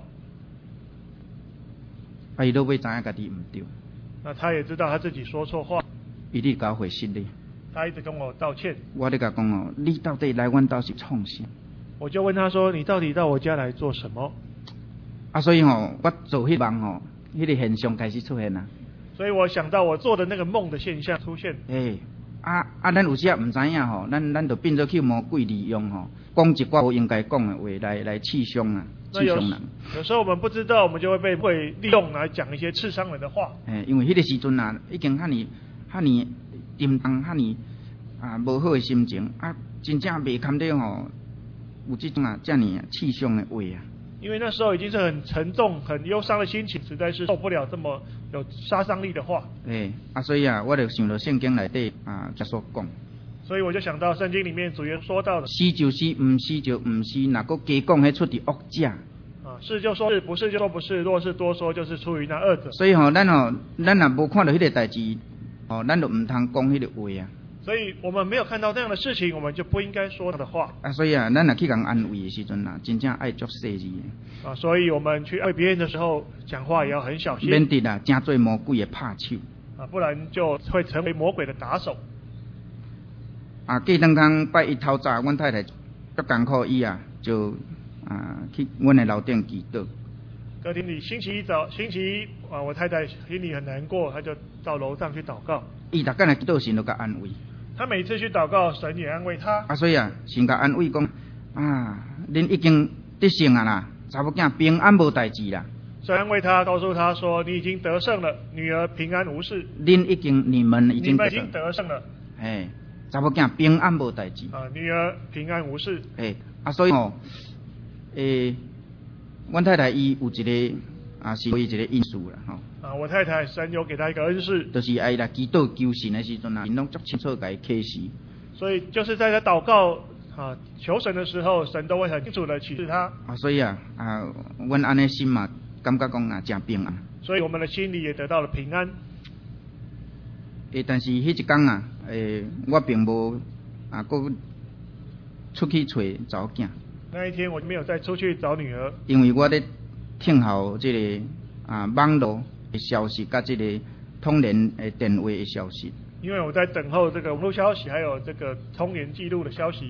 啊，伊都未知影家己毋对。 那他也知道他自己说错话。 伊咧甲我回信咧。 他一直跟我道歉。 我咧甲讲哦，你到底来阮兜是创啥？ 我就问他说：“你到底到我家来做什么？” 啊，所以吼、哦，我做迄梦吼，迄、那个现象开始出现啦。 所以我想到我做的那个梦的现象出现。 诶、欸，啊啊，咱有时啊毋知影吼，咱咱就变做去魔鬼利用吼，讲一寡无应该讲的话来来刺伤啊，刺伤人。 有时候我们不知道，我们就会被会利用来讲一些刺伤人的话。 诶、欸，因为迄个时阵啊，已经遐尼遐尼沉重，遐尼啊无好的心情啊，真正袂堪得吼，有即种啊遮尔刺伤的话啊。 因为那时候已经是很沉重、很忧伤的心情，实在是受不了这么有杀伤力的话。 诶，啊，所以啊，我就想到圣经内底啊，就所讲。 所以我就想到圣经里面主耶稣说到的： 是就是，毋是就毋是，若个加讲，迄出伫恶者。 啊，是就说是，不是就说不是，若是多说，就是出于那恶者。 所以吼、哦，咱吼、哦，咱若无看到迄个代志，哦，咱就毋通讲迄个话啊。 所以我们没有看到这样的事情，我们就不应该说的话。 啊，所以啊，咱若去共安慰的时阵啊，真正爱足细致的。 啊，所以我们去安慰别人的时候，讲话也要很小心。 免得啊，真做魔鬼的拍手。 啊，不然就会成为魔鬼的打手。 啊，过当天拜一透早，阮太太足艰苦，伊啊就啊去阮的楼顶祈祷。 隔天你星期一早，星期一啊，我太太心里很难过，她就到楼上去祷告。 伊逐天来祈祷，神就甲安慰。 他每次去祷告，神也安慰他。 啊，所以啊，神甲安慰讲啊，恁已经得胜啊啦，查某囝平安无代志啦。 神安慰他，告诉他说：“你已经得胜了，女儿平安无事。” 恁已经，你们已经你们已经得胜了。 哎，查某囝平安无代志。 啊，女儿平安无事。 哎，啊，所以吼、哦，诶、欸，阮太太伊有一个啊，是伊一个因素啦，吼、哦。 啊，我太太神有给她一个恩赐， 就是爱来祈祷求神的时阵啊，因拢足清楚甲伊启示。 所以就是在他祷告啊求神的时候，神都会很清楚的启示他。 啊，所以啊啊，阮安尼心嘛，感觉讲啊真平安。 所以我们的心里也得到了平安。 诶，但是迄一天啊，诶，我并无啊，搁出去找查某囝。 那一天我没有再出去找女儿， 因为我咧听候即、这个啊网络的消息，甲即个通联诶电话的消息。 因为我在等候这个网络消息，还有这个通联记录的消息。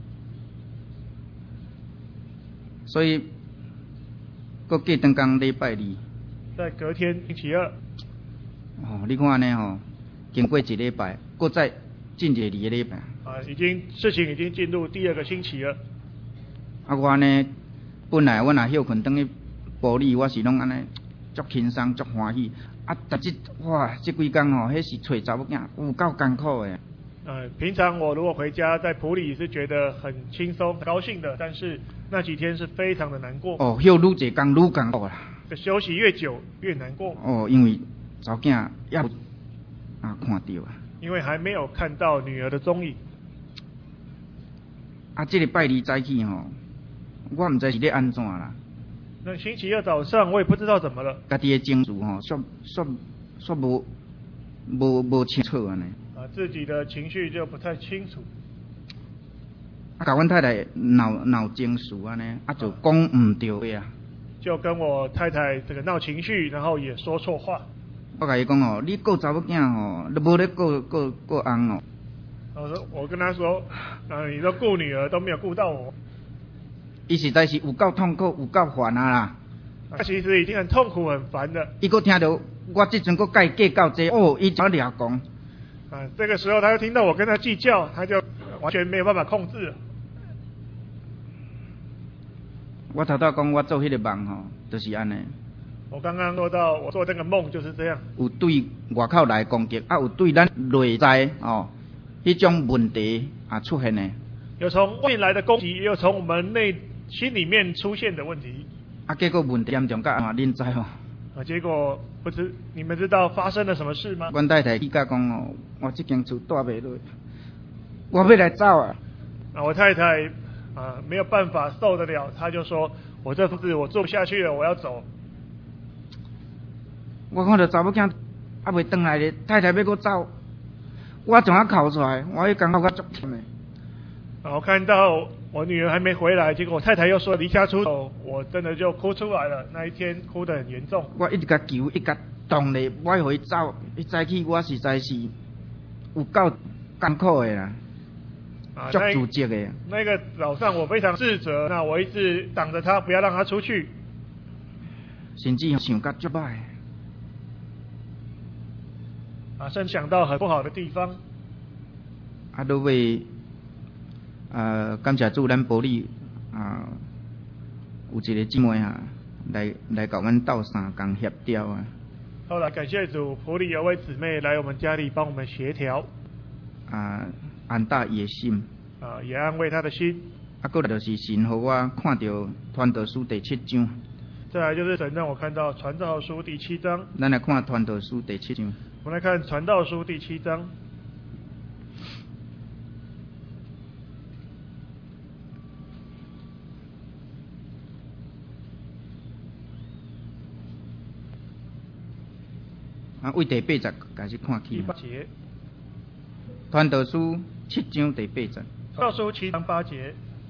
所以，搁过当天礼拜二。 在隔天星期二。 哦，你看安尼吼，经过一礼拜，搁再进一个二个礼拜。 啊，已经事情已经进入第二个星期了。 啊，我呢，本来我若休困等去埔里，我是拢安尼足轻松、足欢喜。啊，但即哇，即几工吼，迄是找查某囝有够艰苦的。 呃，平常我如果回家在埔里是觉得很轻松、很高兴的，但是那几天是非常的难过。 哦，休愈济工愈艰苦啦。 休息越久越难过。 哦，因为查某囝也啊看到啊。 因为还没有看到女儿的踪影。 啊，这个拜二早起吼，我毋知是咧安怎啦。 那星期二早上我也不知道怎么了。 家己的情绪吼，煞煞煞无无无清楚安尼。 啊，自己的情绪就不太清楚。 啊，甲阮太太闹闹情绪安尼，啊就讲毋对话啊。 就跟我太太这个闹情绪，然后也说错话。 我甲伊讲哦，你顾查某囝吼，你无咧顾顾顾翁哦。 我说，我跟他说，啊，你都顾女儿都没有顾到我。 伊实在是有够痛苦，有够烦啊啦。 他其实已经很痛苦、很烦的。 伊搁听到我即阵搁甲伊计较这，哦，伊怎掠讲？ 啊，这个时候他又听到我跟他计较，他就完全没有办法控制了。 我头头讲我做迄个梦吼，就是安尼。 我刚刚说到我做这个梦就是这样。 有对外口来攻击，啊有对咱内在哦，迄种问题啊出现的。 有从外面来的攻击，也有从我们内心里面出现的问题。 啊，结果问题严重到啊，恁知吼？ 啊，结果不知你们知道发生了什么事吗？ 阮太太伊甲讲哦，我这间厝住袂落，我要来走啊！ 啊，我太太啊没有办法受得了，她就说：“我这房子我住不下去了，我要走。” 我看到查某囝还袂转来咧，太太要搁走，我从遐哭出来，我迄感觉我足甜的。 然后看到我女儿还没回来，结果我太太又说离家出走，我真的就哭出来了。那一天哭得很严重。 我一直甲求，一直甲动咧，我要互伊走。伊早起我实在是有够艰苦的啦，足自责的。 那个早上我非常自责，那我一直挡着他，不要让他出去， 甚至想甲足歹。 啊，甚至想到很不好的地方。 啊，都为呃感谢主，咱保利啊有一个姊妹啊来来甲阮斗相共协调啊。 后来感谢主，普里有位姊妹来我们家里帮我们协调， 啊安大伊的心， 啊也安慰他的心。 啊，过来就是神互我看到传道书第七章。 再来就是神让我看到传道书第七章。 咱来看传道书第七章。 我们来看传道书第七章。 啊，为第八节开始看起。 第八节。 传道书七章第八节。 传道书七章八节。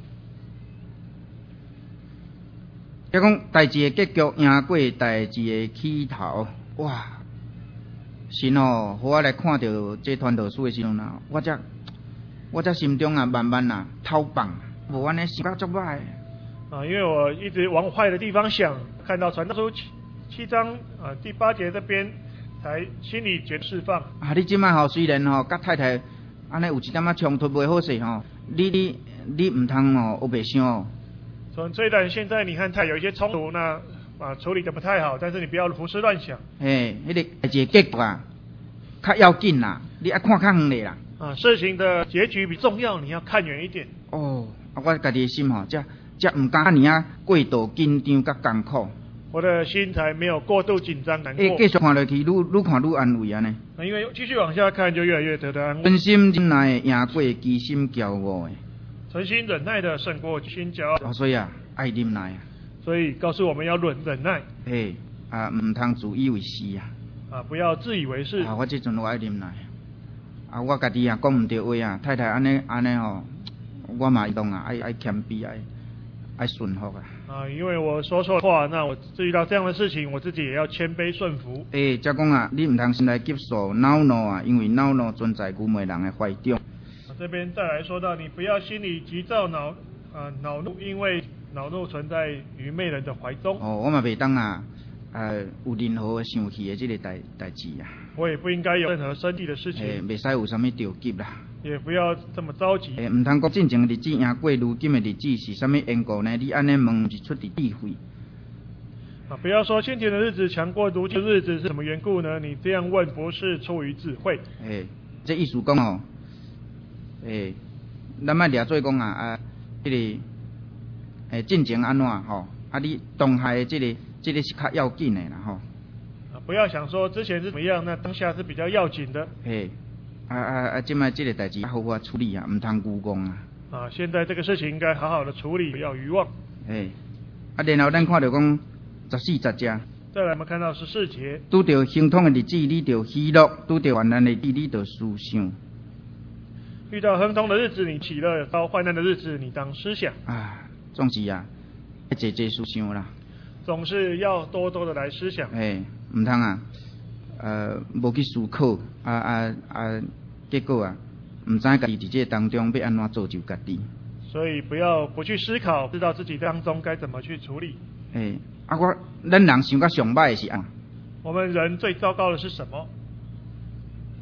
即讲代志的结局赢过代志的起头，哇！神哦，互我来看到这传道书的时阵啊，我则我则心中啊慢慢啊透放，无安尼想甲足歹。 啊，因为我一直往坏的地方想，看到传道书七七章啊第八节这边，才心里觉得释放。 啊，你即摆吼虽然吼甲太太安尼有一点仔冲突袂好势吼，你你你毋通吼学袂伤哦。 虽然现在你和太有一些冲突，那啊处理的不太好，但是你不要胡思乱想。 嘿，迄、那个代志结局啊，较要紧啦，你爱看较远咧啦。 啊，事情的结局比重要，你要看远一点。 哦，啊，我家己的心吼，则则毋敢尔啊过度紧张甲艰苦。 我的心才没有过度紧张难过。 诶，继续看落去，愈愈看愈安慰啊呢。 啊，因为继续往下看，就越来越得到安慰。 存心忍耐的赢过基心骄傲的。 存心忍耐的胜过心骄傲。 哦，所以啊，爱忍耐啊。 所以告诉我们要忍忍耐。 嘿，啊，毋通自以为是啊。 啊，不要自以为是。 啊，我即阵我爱忍耐。啊，我家己啊讲毋对话啊，太太安尼安尼吼，我嘛动啊，爱爱谦卑爱爱顺服啊。 啊，因为我说错话，那我遇到这样的事情，我自己也要谦卑顺服。 诶，则讲啊，你毋通先来接受恼怒啊，因为恼怒存在愚昧人的怀中。 这边再来说到，你不要心里急躁恼啊恼怒，因为恼怒存在愚昧人的怀中。 哦，我嘛袂当啊，呃，有任何生气的这个代代志啊。 我也不应该有任何生气的事情。 诶，袂使有啥物着急啦。 也不要这么着急。 诶，毋通讲进前的日子赢过如今的日子是啥物缘故呢？你安尼问是出伫智慧。 啊，不要说先前的日子强过如今的日子是什么缘故呢？你这样问不是出于智慧。 诶，这意思讲哦。诶，咱莫掠做讲啊啊，迄、那个诶进前安怎吼？啊，你当下的这个这个是较要紧的啦吼。 啊，不要想说之前是怎么样，那当下是比较要紧的。 嘿，啊啊啊！即摆这个代志好好处理啊，毋通愚妄啊。 啊，现在这个事情应该好好的处理，不要愚妄。 嘿，啊，然后咱看到讲十四十节。 再来，我们看到十四节。 拄着兴通的日子，你就喜乐；拄着患难的日子，你就思想。 遇到亨通的日子，你喜乐；到患难的日子，你当思想。 啊，总是啊，要坐坐思想啦。 总是要多多的来思想。 诶，毋通啊，呃，无去思考，啊啊啊，结果啊，毋知家己伫这当中要安怎造就家己。 所以不要不去思考，知道自己当中该怎么去处理。 诶，啊我，咱人想甲上歹的是啊。 我们人最糟糕的是什么？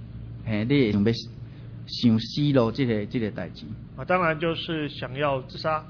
嘿，你会想要想死咯，这个这个代志。 啊，当然就是想要自杀。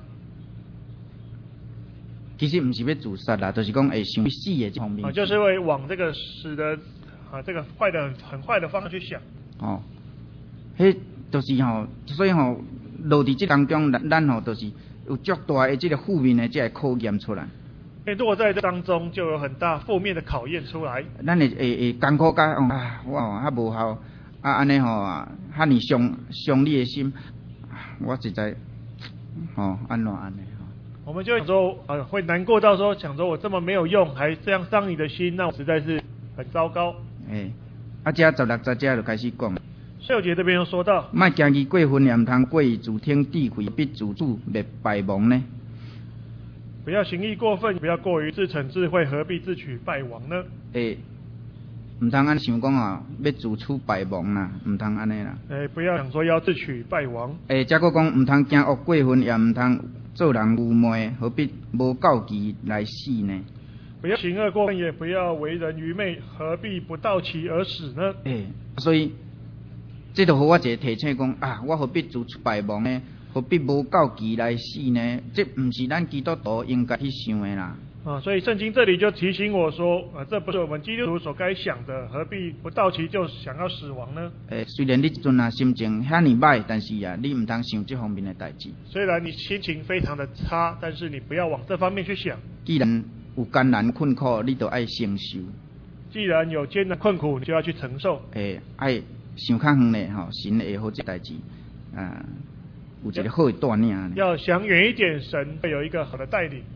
其实不是要自杀啦，就是讲会想死的这方面。 啊，就是会往这个使得啊这个坏的很很坏的方向去想。 哦，迄就是吼、哦，所以吼、哦，落伫这当中，咱咱吼就是有足大的这个负面的这个考验出来。 因为如果在这当中就有很大负面的考验出来。 咱会会会艰苦甲哦啊，我吼较无效，啊安尼吼，遐尼伤伤你的心，我实在吼安怎安尼。 我们就会说，呃，会难过到说，想说我这么没有用，还这样伤你的心，那我实在是很糟糕。 诶，啊，这十六节就开始讲。 十六节这边又说到， 莫惊伊过分，也毋通过于自听智慧，必自主灭败亡呢。 不要行义过分，不要过于自逞智慧，何必自取败亡呢？ 诶，毋通安想讲哦，要自取败亡啦，毋通安尼啦。 诶，不要想说要自取败亡。 诶，再个讲毋通惊恶过分，也毋通做人愚昧，何必无告期来死呢？ 不要行恶过分，也不要为人愚昧，何必不到期而死呢？ 诶，所以这就互我一个提醒讲啊，我何必自取败亡呢？何必无告期来死呢？这毋是咱基督徒应该去想的啦。 啊，所以圣经这里就提醒我说，啊，这不是我们基督徒所该想的，何必不到期就想要死亡呢？ 诶，虽然你这阵啊心情遐尼歹，但是啊，你毋通想这方面的代志。 虽然你心情非常的差，但是你不要往这方面去想。 既然有艰难困苦，你就爱承受。 既然有艰难困苦，你就要去承受。 诶，爱想较远咧吼，神会好这代志，啊，有一个好的带领。 要想远一点，神会有一个好的带领。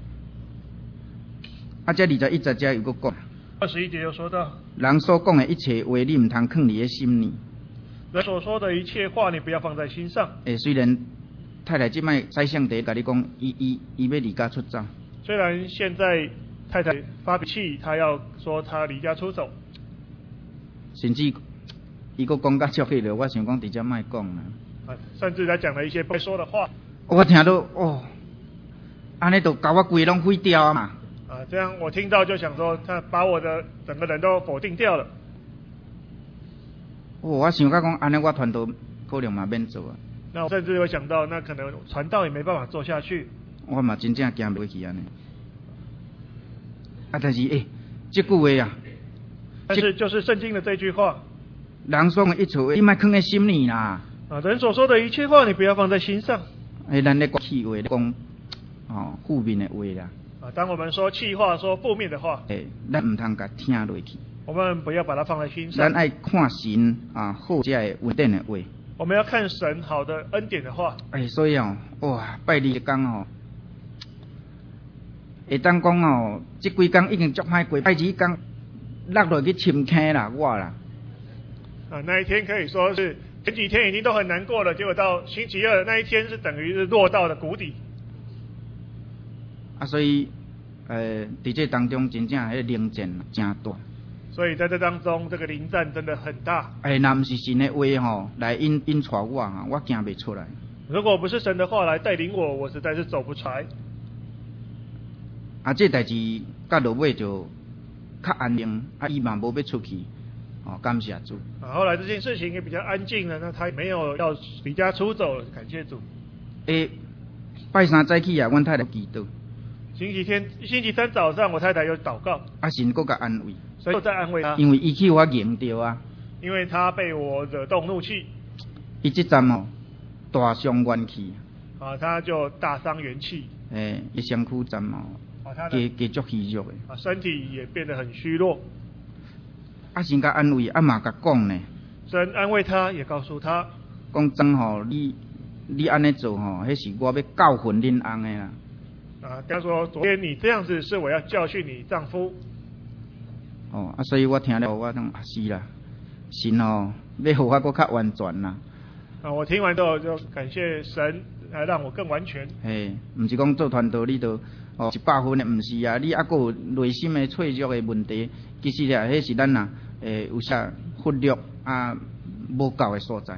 啊，这二十一节节又搁讲， 二十一节又说到， 人所讲的一切话，你毋通放伫个心里。 人所说的一切话，你不要放在心上。 诶，虽然太太即摆宰相第甲你讲，伊伊伊要离家出走。 虽然现在太太发脾气，她要说她离家出走， 甚至伊搁讲甲足迄了，我想讲直接莫讲啦。 啊，甚至他讲了一些不该说的话。 我听到哦，安尼就甲我规拢毁掉啊嘛。 啊，这样我听到就想说，他把我的整个人都否定掉了。 哦，我想甲讲，安尼我传道可能嘛免做啊。 那我甚至有想到，那可能传道也没办法做下去。 我嘛真正惊袂去安尼。啊，但是诶，这句话啊， 但是就是圣经的这句话， 人说的一切话，你莫放在心里啦。 啊，人所说的一切话，你不要放在心上。 诶，咱咧讲气话，讲哦负面的话啦。 啊，当我们说气话、说负面的话， 诶，咱毋通甲听落去。 我们不要把它放在心上。 咱爱看神啊好这个稳定的话。 我们要看神好的恩典的话。 诶，所以哦，哇，拜日讲哦，会当讲哦，即几工已经足歹过，拜日讲落落去深坑啦，我啦。 啊，那一天可以说是前几天已经都很难过了，结果到星期二那一天是等于是落到了谷底。 啊，所以，呃，伫这当中真正迄个灵战真大。 所以在这当中，这个临战真的很大。 哎，若毋是神的话吼，来引引带我哈，我行袂出来。 如果不是神的话来带领我，我实在是走不出来。 啊，这代志到落尾就较安宁，啊，伊嘛无要出去，哦，感谢主。 啊，后来这件事情也比较安静了，那他没有要离家出走，感谢主。 诶，拜三早起啊，阮太太祈祷。 星期天、星期三早上，我太太有祷告， 啊，神搁甲安慰， 所以我在安慰她， 因为伊去我赢着啊， 因为她被我惹动怒气， 伊即站吼大伤元气， 啊，她就大伤元气， 诶，伊身躯站吼， 啊，她加加足虚弱诶， 啊，身体也变得很虚弱， 啊，神甲安慰，啊嘛甲讲呢， 神安慰她，也告诉她， 讲真吼，你你安尼做吼，迄是我要教训恁翁诶啦。 啊，他说昨天你这样子是我要教训你丈夫。 哦，啊，所以我听了我讲啊是啦，神哦要互我搁较完全啦。 啊，我听完之后就感谢神来让我更完全。 嘿，毋是讲做传道你都哦一百分的，毋是啊，你还佫有内心的脆弱的问题，其实啊，迄是咱啊诶有啥忽略啊无够的所在。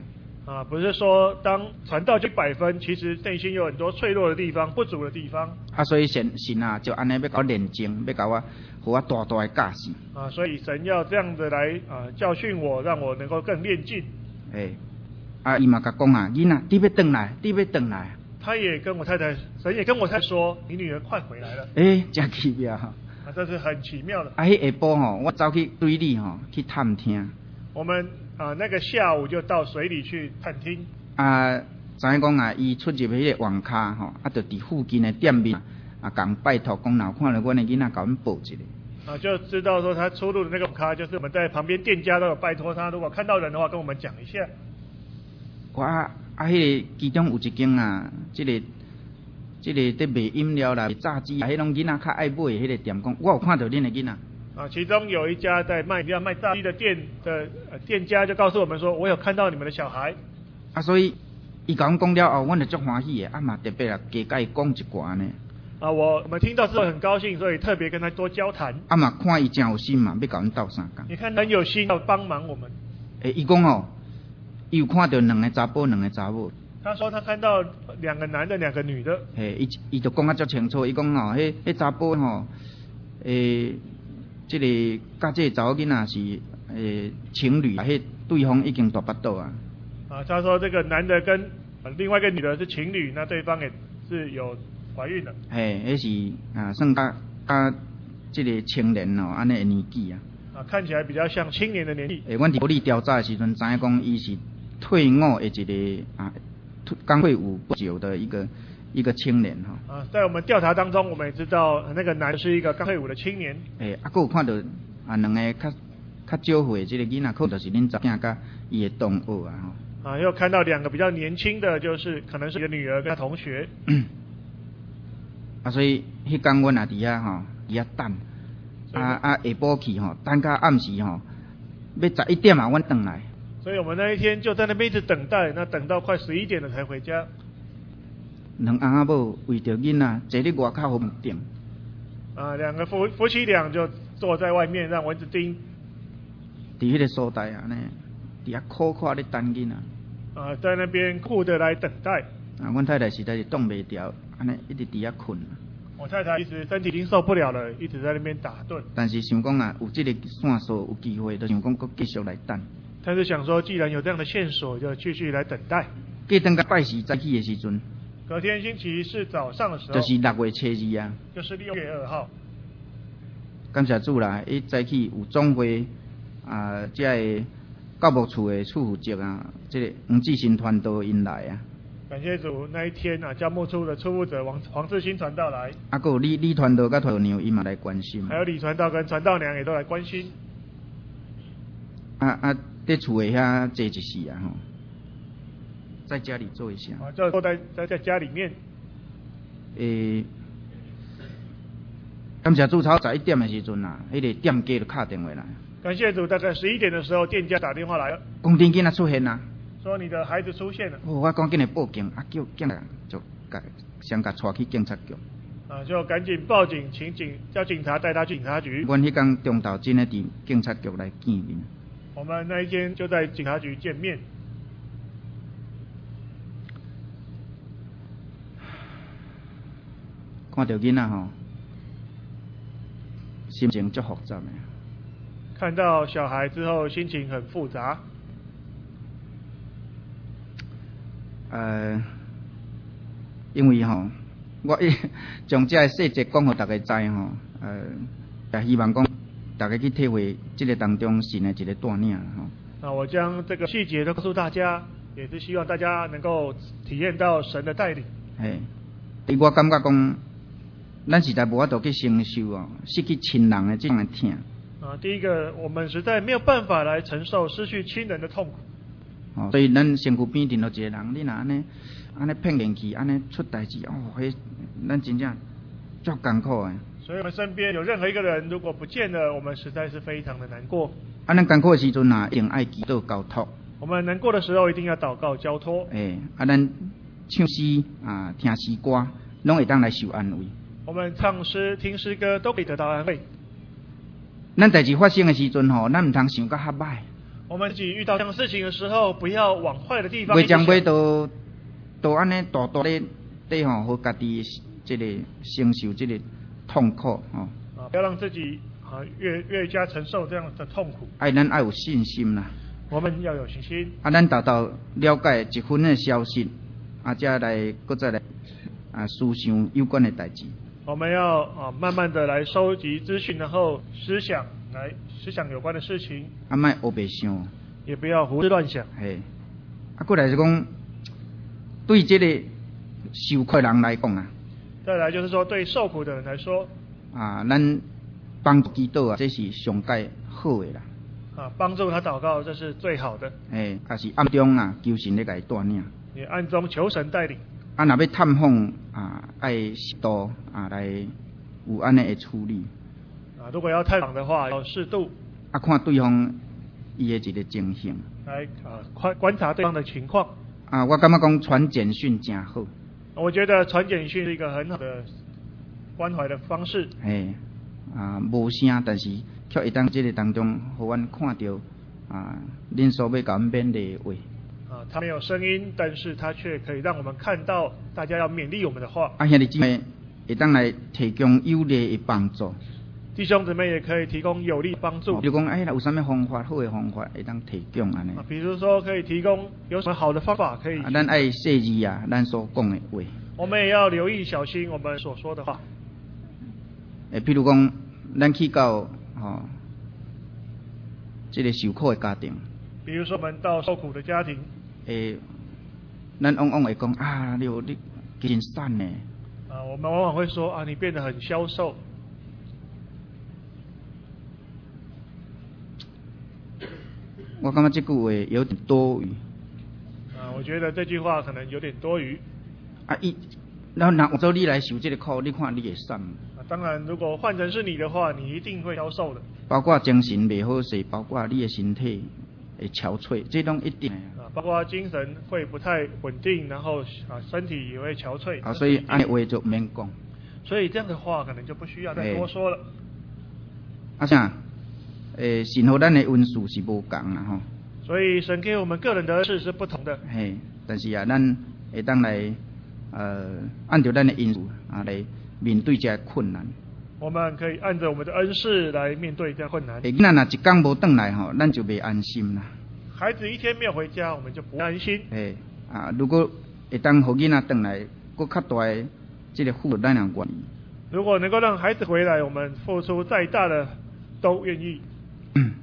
啊，不是说当传道就百分，其实内心有很多脆弱的地方、不足的地方。 啊，所以神神啊，就安尼要搞我练精，要搞我，互我大大的教训。 啊，所以神要这样子来啊教训我，让我能够更练进。 诶，啊，伊嘛甲讲啊，囡仔，你要转来，你要转来。 他也跟我太太，神也跟我太太说，你女儿快回来了。 诶，真奇妙哈！ 啊，这是很奇妙的。 啊，迄下晡吼，我走去水里吼去探听。 我们啊那个下午就到水里去探听。 啊，知影讲啊，伊出入迄个网咖吼，啊，就伫附近的店面啊，共拜托讲，若有看到阮的囡仔，甲阮报一个。 啊，就知道说他出入的那个网咖，就是我们在旁边店家都有拜托他，如果看到人的话，跟我们讲一下。 我啊，啊，迄个其中有一间啊，即、这个。即、这个伫卖饮料啦、炸鸡啊，迄种囡仔较爱买的迄个店，讲我有看到恁的囡仔。 啊，其中有一家在卖要卖炸鸡的店的、呃、店家就告诉我们说，我有看到你们的小孩。 啊，所以伊甲阮讲了后，阮就足欢喜的，啊嘛特别啦，加甲伊讲一寡呢。 啊，我我们听到之后很高兴，所以特别跟他多交谈。 啊嘛，看伊真有心嘛，要甲阮斗相共。 你看很有心要帮忙我们。 诶，伊讲吼，伊有看到两个查甫，两个查某。 他说他看到两个男的，两个女的。 嘿，伊伊就讲啊足清楚，伊讲吼，迄迄查甫吼，诶，即、这个甲即个查某囡仔是诶情侣，啊，迄对方已经大巴肚啊。 啊，他说这个男的跟、呃、另外一个女的是情侣，那对方也是有怀孕的。 嘿，迄是啊，算甲甲即个青年哦，安尼的年纪啊。 啊，看起来比较像青年的年纪。 诶，阮伫保利调查的时阵，知影讲伊是退伍的一个啊。刚退伍不久的一个一个青年哈。 啊，在我们调查当中，我们也知道那个男是一个刚退伍的青年。 诶，啊，佫有看到啊两个较较少岁这个囡仔，可能就是恁查囝甲伊的同学啊吼。啊，又看到两个比较年轻的，就是可能是一个女儿跟她同学。 啊，所以迄天阮也伫遐吼，伫遐等。啊啊，下晡去吼，等到暗时吼，要十一点啊，阮转来。 所以我们那一天就在那边一直等待，那等到快十一点了才回家。 两翁仔某为着囡仔坐伫外口好顶。 啊，两个夫夫妻俩就坐在外面让蚊子叮。 伫迄个所在啊，呢，伫遐苦苦咧等囡仔。 啊，在那边苦的来等待。 啊，阮太太实在是挡袂牢，安尼一直伫遐困。 我太太其实身体已经受不了了，一直在那边打盹。 但是想讲啊，有这个线索有机会，就想讲佫继续来等。 但是想说，既然有这样的线索，就继续来等待。 过等到拜时早起的时阵， 隔天星期四早上的时候， 就是六月初二啊， 就是六月二号。 感谢主啦！伊早起有总会啊，即个教务处的处负责啊，即、这个黄志新传道因来啊。 感谢主，那一天啊，教务处的处负责王黄志新传道来。 啊，佫有李李传道甲传道娘伊嘛来关心。 还有李传道跟传道娘也都来关心。 啊啊！在厝诶遐坐一时啊吼，在家里坐一下。 啊，就坐在在在家里面。 诶，感谢主，超十一点的时阵啊，迄、那个店家就敲电话来。 感谢主，大概十一点的时候，店家打电话来了， 讲电囡仔出现啦， 说你的孩子出现了。 哦，我赶紧来报警，啊叫警察就甲先甲带去警察局。 啊，就赶紧报警，请警叫警察带他去警察局。 阮迄天中昼真诶伫警察局来见面。 我们那一天就在警察局见面。 看到囡仔吼，心情足复杂诶。 看到小孩之后，心情很复杂。 呃，因为吼，我一将这细节讲互大家知吼，呃，也希望讲。大家去体会这个当中神的一个带领吼。 那我将这个细节都告诉大家，也是希望大家能够体验到神的带领。 嘿，我感觉讲，咱实在无法度去承受哦，失去亲人的这样的痛。 啊，第一个，我们实在没有办法来承受失去亲人的痛苦。 哦，所以咱身躯边顶头一个人，你若安尼安尼骗进去，安尼出代志哦，迄咱真正足艰苦的。 所以我们身边有任何一个人如果不见了，我们实在是非常的难过。 啊，咱艰苦的时阵啊，一定爱祈祷交托。 我们难过的时候一定要祷告交托。 诶，啊，咱唱诗啊，听诗歌，拢会当来受安慰。 我们唱诗、听诗歌都可以得到安慰。 咱代志发生的时阵吼，咱唔通想甲较歹。 我我们自己遇到这样的事情的时候，不要往坏的地方。 袂将袂都都安尼大大咧对吼，和家己这个承受这个痛苦吼。 啊，不要让自己啊越越加承受这样的痛苦。 爱咱爱有信心啦。 我们要有信心。 啊，咱达到了解一份的消息，啊，再来搁再来啊思想有关的代志。 我们要啊慢慢的来收集资讯，然后思想来思想有关的事情。 啊，莫黑白想， 也不要胡思乱想。 嘿，啊，过来是讲，对这个受苦的人来讲啊， 再来就是说，对受苦的人来说， 啊，咱帮助祈祷啊，这是上界好的啦。 啊，帮助他祷告，这是最好的。 诶，也是暗中啊，求神咧，甲伊带领。 也暗中求神带领。 啊，若要探访啊，爱适度啊，来有安尼的处理。 啊，如果要探访的话，要适度。 啊，看对方伊的一个情形。 来啊，观观察对方的情况。 啊，我感觉讲传简讯真好。 我觉得传简讯是一个很好的关怀的方式。 嘿，啊，无声，但是却会当这个当中，互阮看到啊，恁所要甲阮勉励的话。 啊，他没有声音，但是他却可以让我们看到大家要勉励我们的话。 啊，兄弟姊妹会当来提供有利的帮助。 弟兄姊妹也可以提供有力帮助。 比如讲，哎，有啥物方法，好的方法会当提供安尼。 啊，比如说可以提供有什么好的方法可以。 啊，咱爱细字啊，咱所讲的话。 我们也要留意小心我们所说的话。 诶，比如讲，咱去到吼，这个受苦的家庭。 比如说我们到受苦的家庭。 诶，咱往往会讲啊，你你真瘦呢。 啊，我们往往会说啊，你变得很消瘦。 我感觉这句话有点多余。 啊，我觉得这句话可能有点多余。 啊，伊，然后拿我做你来受这个苦，你看你会瘦。 啊，当然，如果换成是你的话，你一定会消瘦的。 包括精神袂好势，包括你的身体会憔悴，这种一定。 啊，包括精神会不太稳定，然后啊，身体也会憔悴。 啊，所以安尼话就免讲。 所以这样的话可能就不需要再多说了。 啊啥？诶，神和咱的恩赐是无共啦吼。 所以神给我们个人的恩赐是不同的。 嘿，但是啊，咱会当来呃，按照咱的因素啊来面对这困难。 我们可以按照我们的恩赐来面对这困难。 诶，咱若一天无转来吼，咱就袂安心啦。 孩子一天没有回家，我们就不安心。 诶，啊，如果会当互囡仔转来，搁较大的这个付出，咱也愿意。 如果能够让孩子回来，我们付出再大的都愿意。 嗯。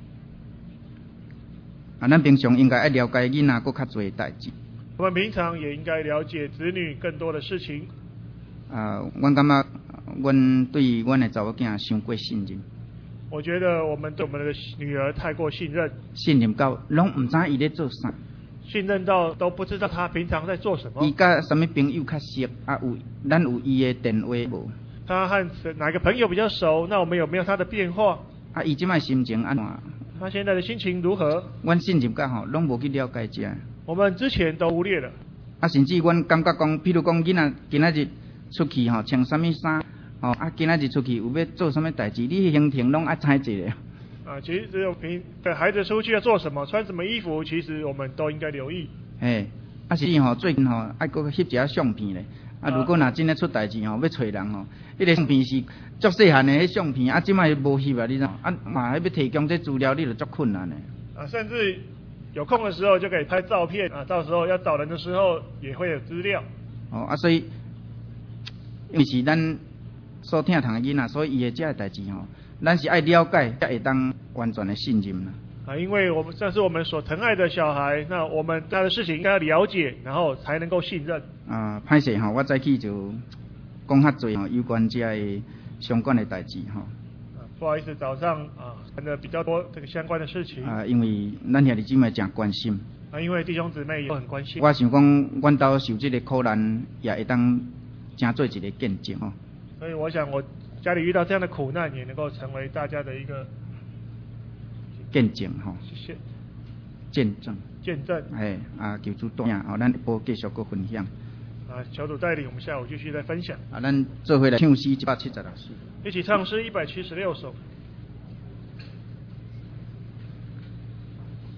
啊，咱平常应该爱了解囡仔搁较侪代志。 我们平常也应该了解子女更多的事情。 啊，阮感觉，阮对阮的查某囝伤过信任。 我觉得我们对我们的女儿太过信任。 信任到拢唔知伊咧做啥。 信任到都不知道她平常在做什么。 伊甲什么朋友较熟啊？有咱有伊的电话无？ 他和哪个朋友比较熟？那我们有没有他的变化？ 啊，伊即摆心情安怎？ 他现在的心情如何？ 阮信任甲吼，拢无去了解者。 我们之前都忽略了。 啊，甚至阮感觉讲，譬如讲囡仔今仔日出去吼，穿什么衫？哦，啊，今仔日出去有要做什么代志？你行程拢爱猜一个。 啊，其实只有平的孩子出去要做什么，穿什么衣服，其实我们都应该留意。 嘿，啊是吼，最近吼爱搁翕一下相片咧。啊，如果若真咧出代志吼，要找人吼，迄个相片是足细汉的迄相片，啊，即摆无翕啊，你知？啊，嘛要提供这资料，你就足困难的。 啊，甚至有空的时候就可以拍照片啊，到时候要找人的时候也会有资料。 哦，啊，所以因为是咱所疼痛的囡仔，所以伊的这个代志吼，咱是爱了解，才会当完全的信任啦。 啊，因为我们这是我们所疼爱的小孩，那我们他的事情应该要了解，然后才能够信任。 啊，歹势吼，我早起就讲较侪吼，有关这个相关的代志吼。 啊，不好意思，早上啊谈的比较多这个相关的事情。 啊，因为咱兄弟姊妹真关心。 啊，因为弟兄姊妹也很关心。 我想讲，阮兜受这个苦难，也会当真做一个见证吼。 所以我想，我家里遇到这样的苦难，也能够成为大家的一个见证吼。 谢谢。 见证。 见证。 哎，啊，求主带领，后咱下晡继续个分享。 啊，求主带领，我们下午继续再分享。 啊，咱做回来唱诗一百七十六首。 一起唱诗一百七十六首。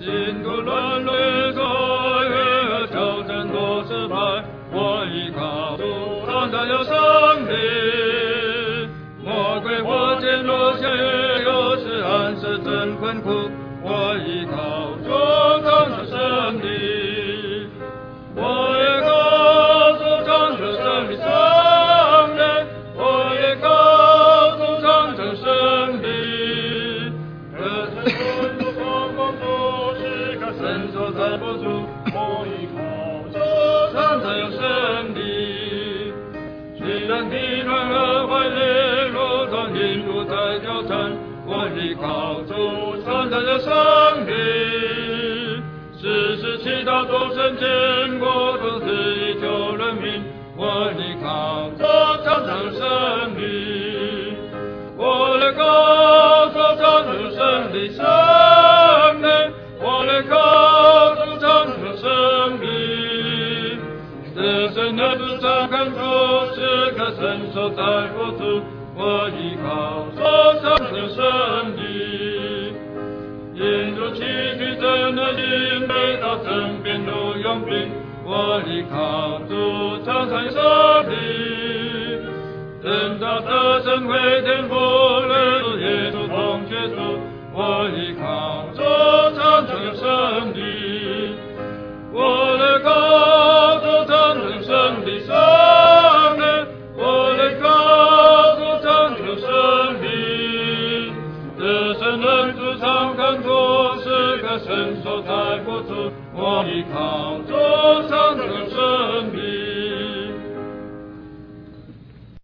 心途乱累作业，挑战多失败，我依靠主，常常有胜利。魔鬼火箭落下雨，有时暗示真困苦，我依靠主，常常胜利。我也靠主，常常胜利，胜利。我也靠主，常常胜利。这是我所梦中时刻伸手在不住，我依靠主，常常有胜利。虽然地乱和坏裂，如同云雾在交缠，我依靠主，常常有胜利。时时祈祷众生见过，从此以救人民，我依靠主，常常胜利。我来靠主，常常胜利，胜利。我来靠主，常常胜利。得胜的主常看出，时刻伸手在不住，我依靠主，常常胜利。引入崎岖真的心，每到身边都用兵，我依靠主，常常胜利。等到得胜回天父，日夜主同结束，我依靠主，常常有胜利。我来靠主，常常胜利，胜利。我来靠主，常常胜利。得胜人主常看过，时刻伸手在不住，我依靠主，常常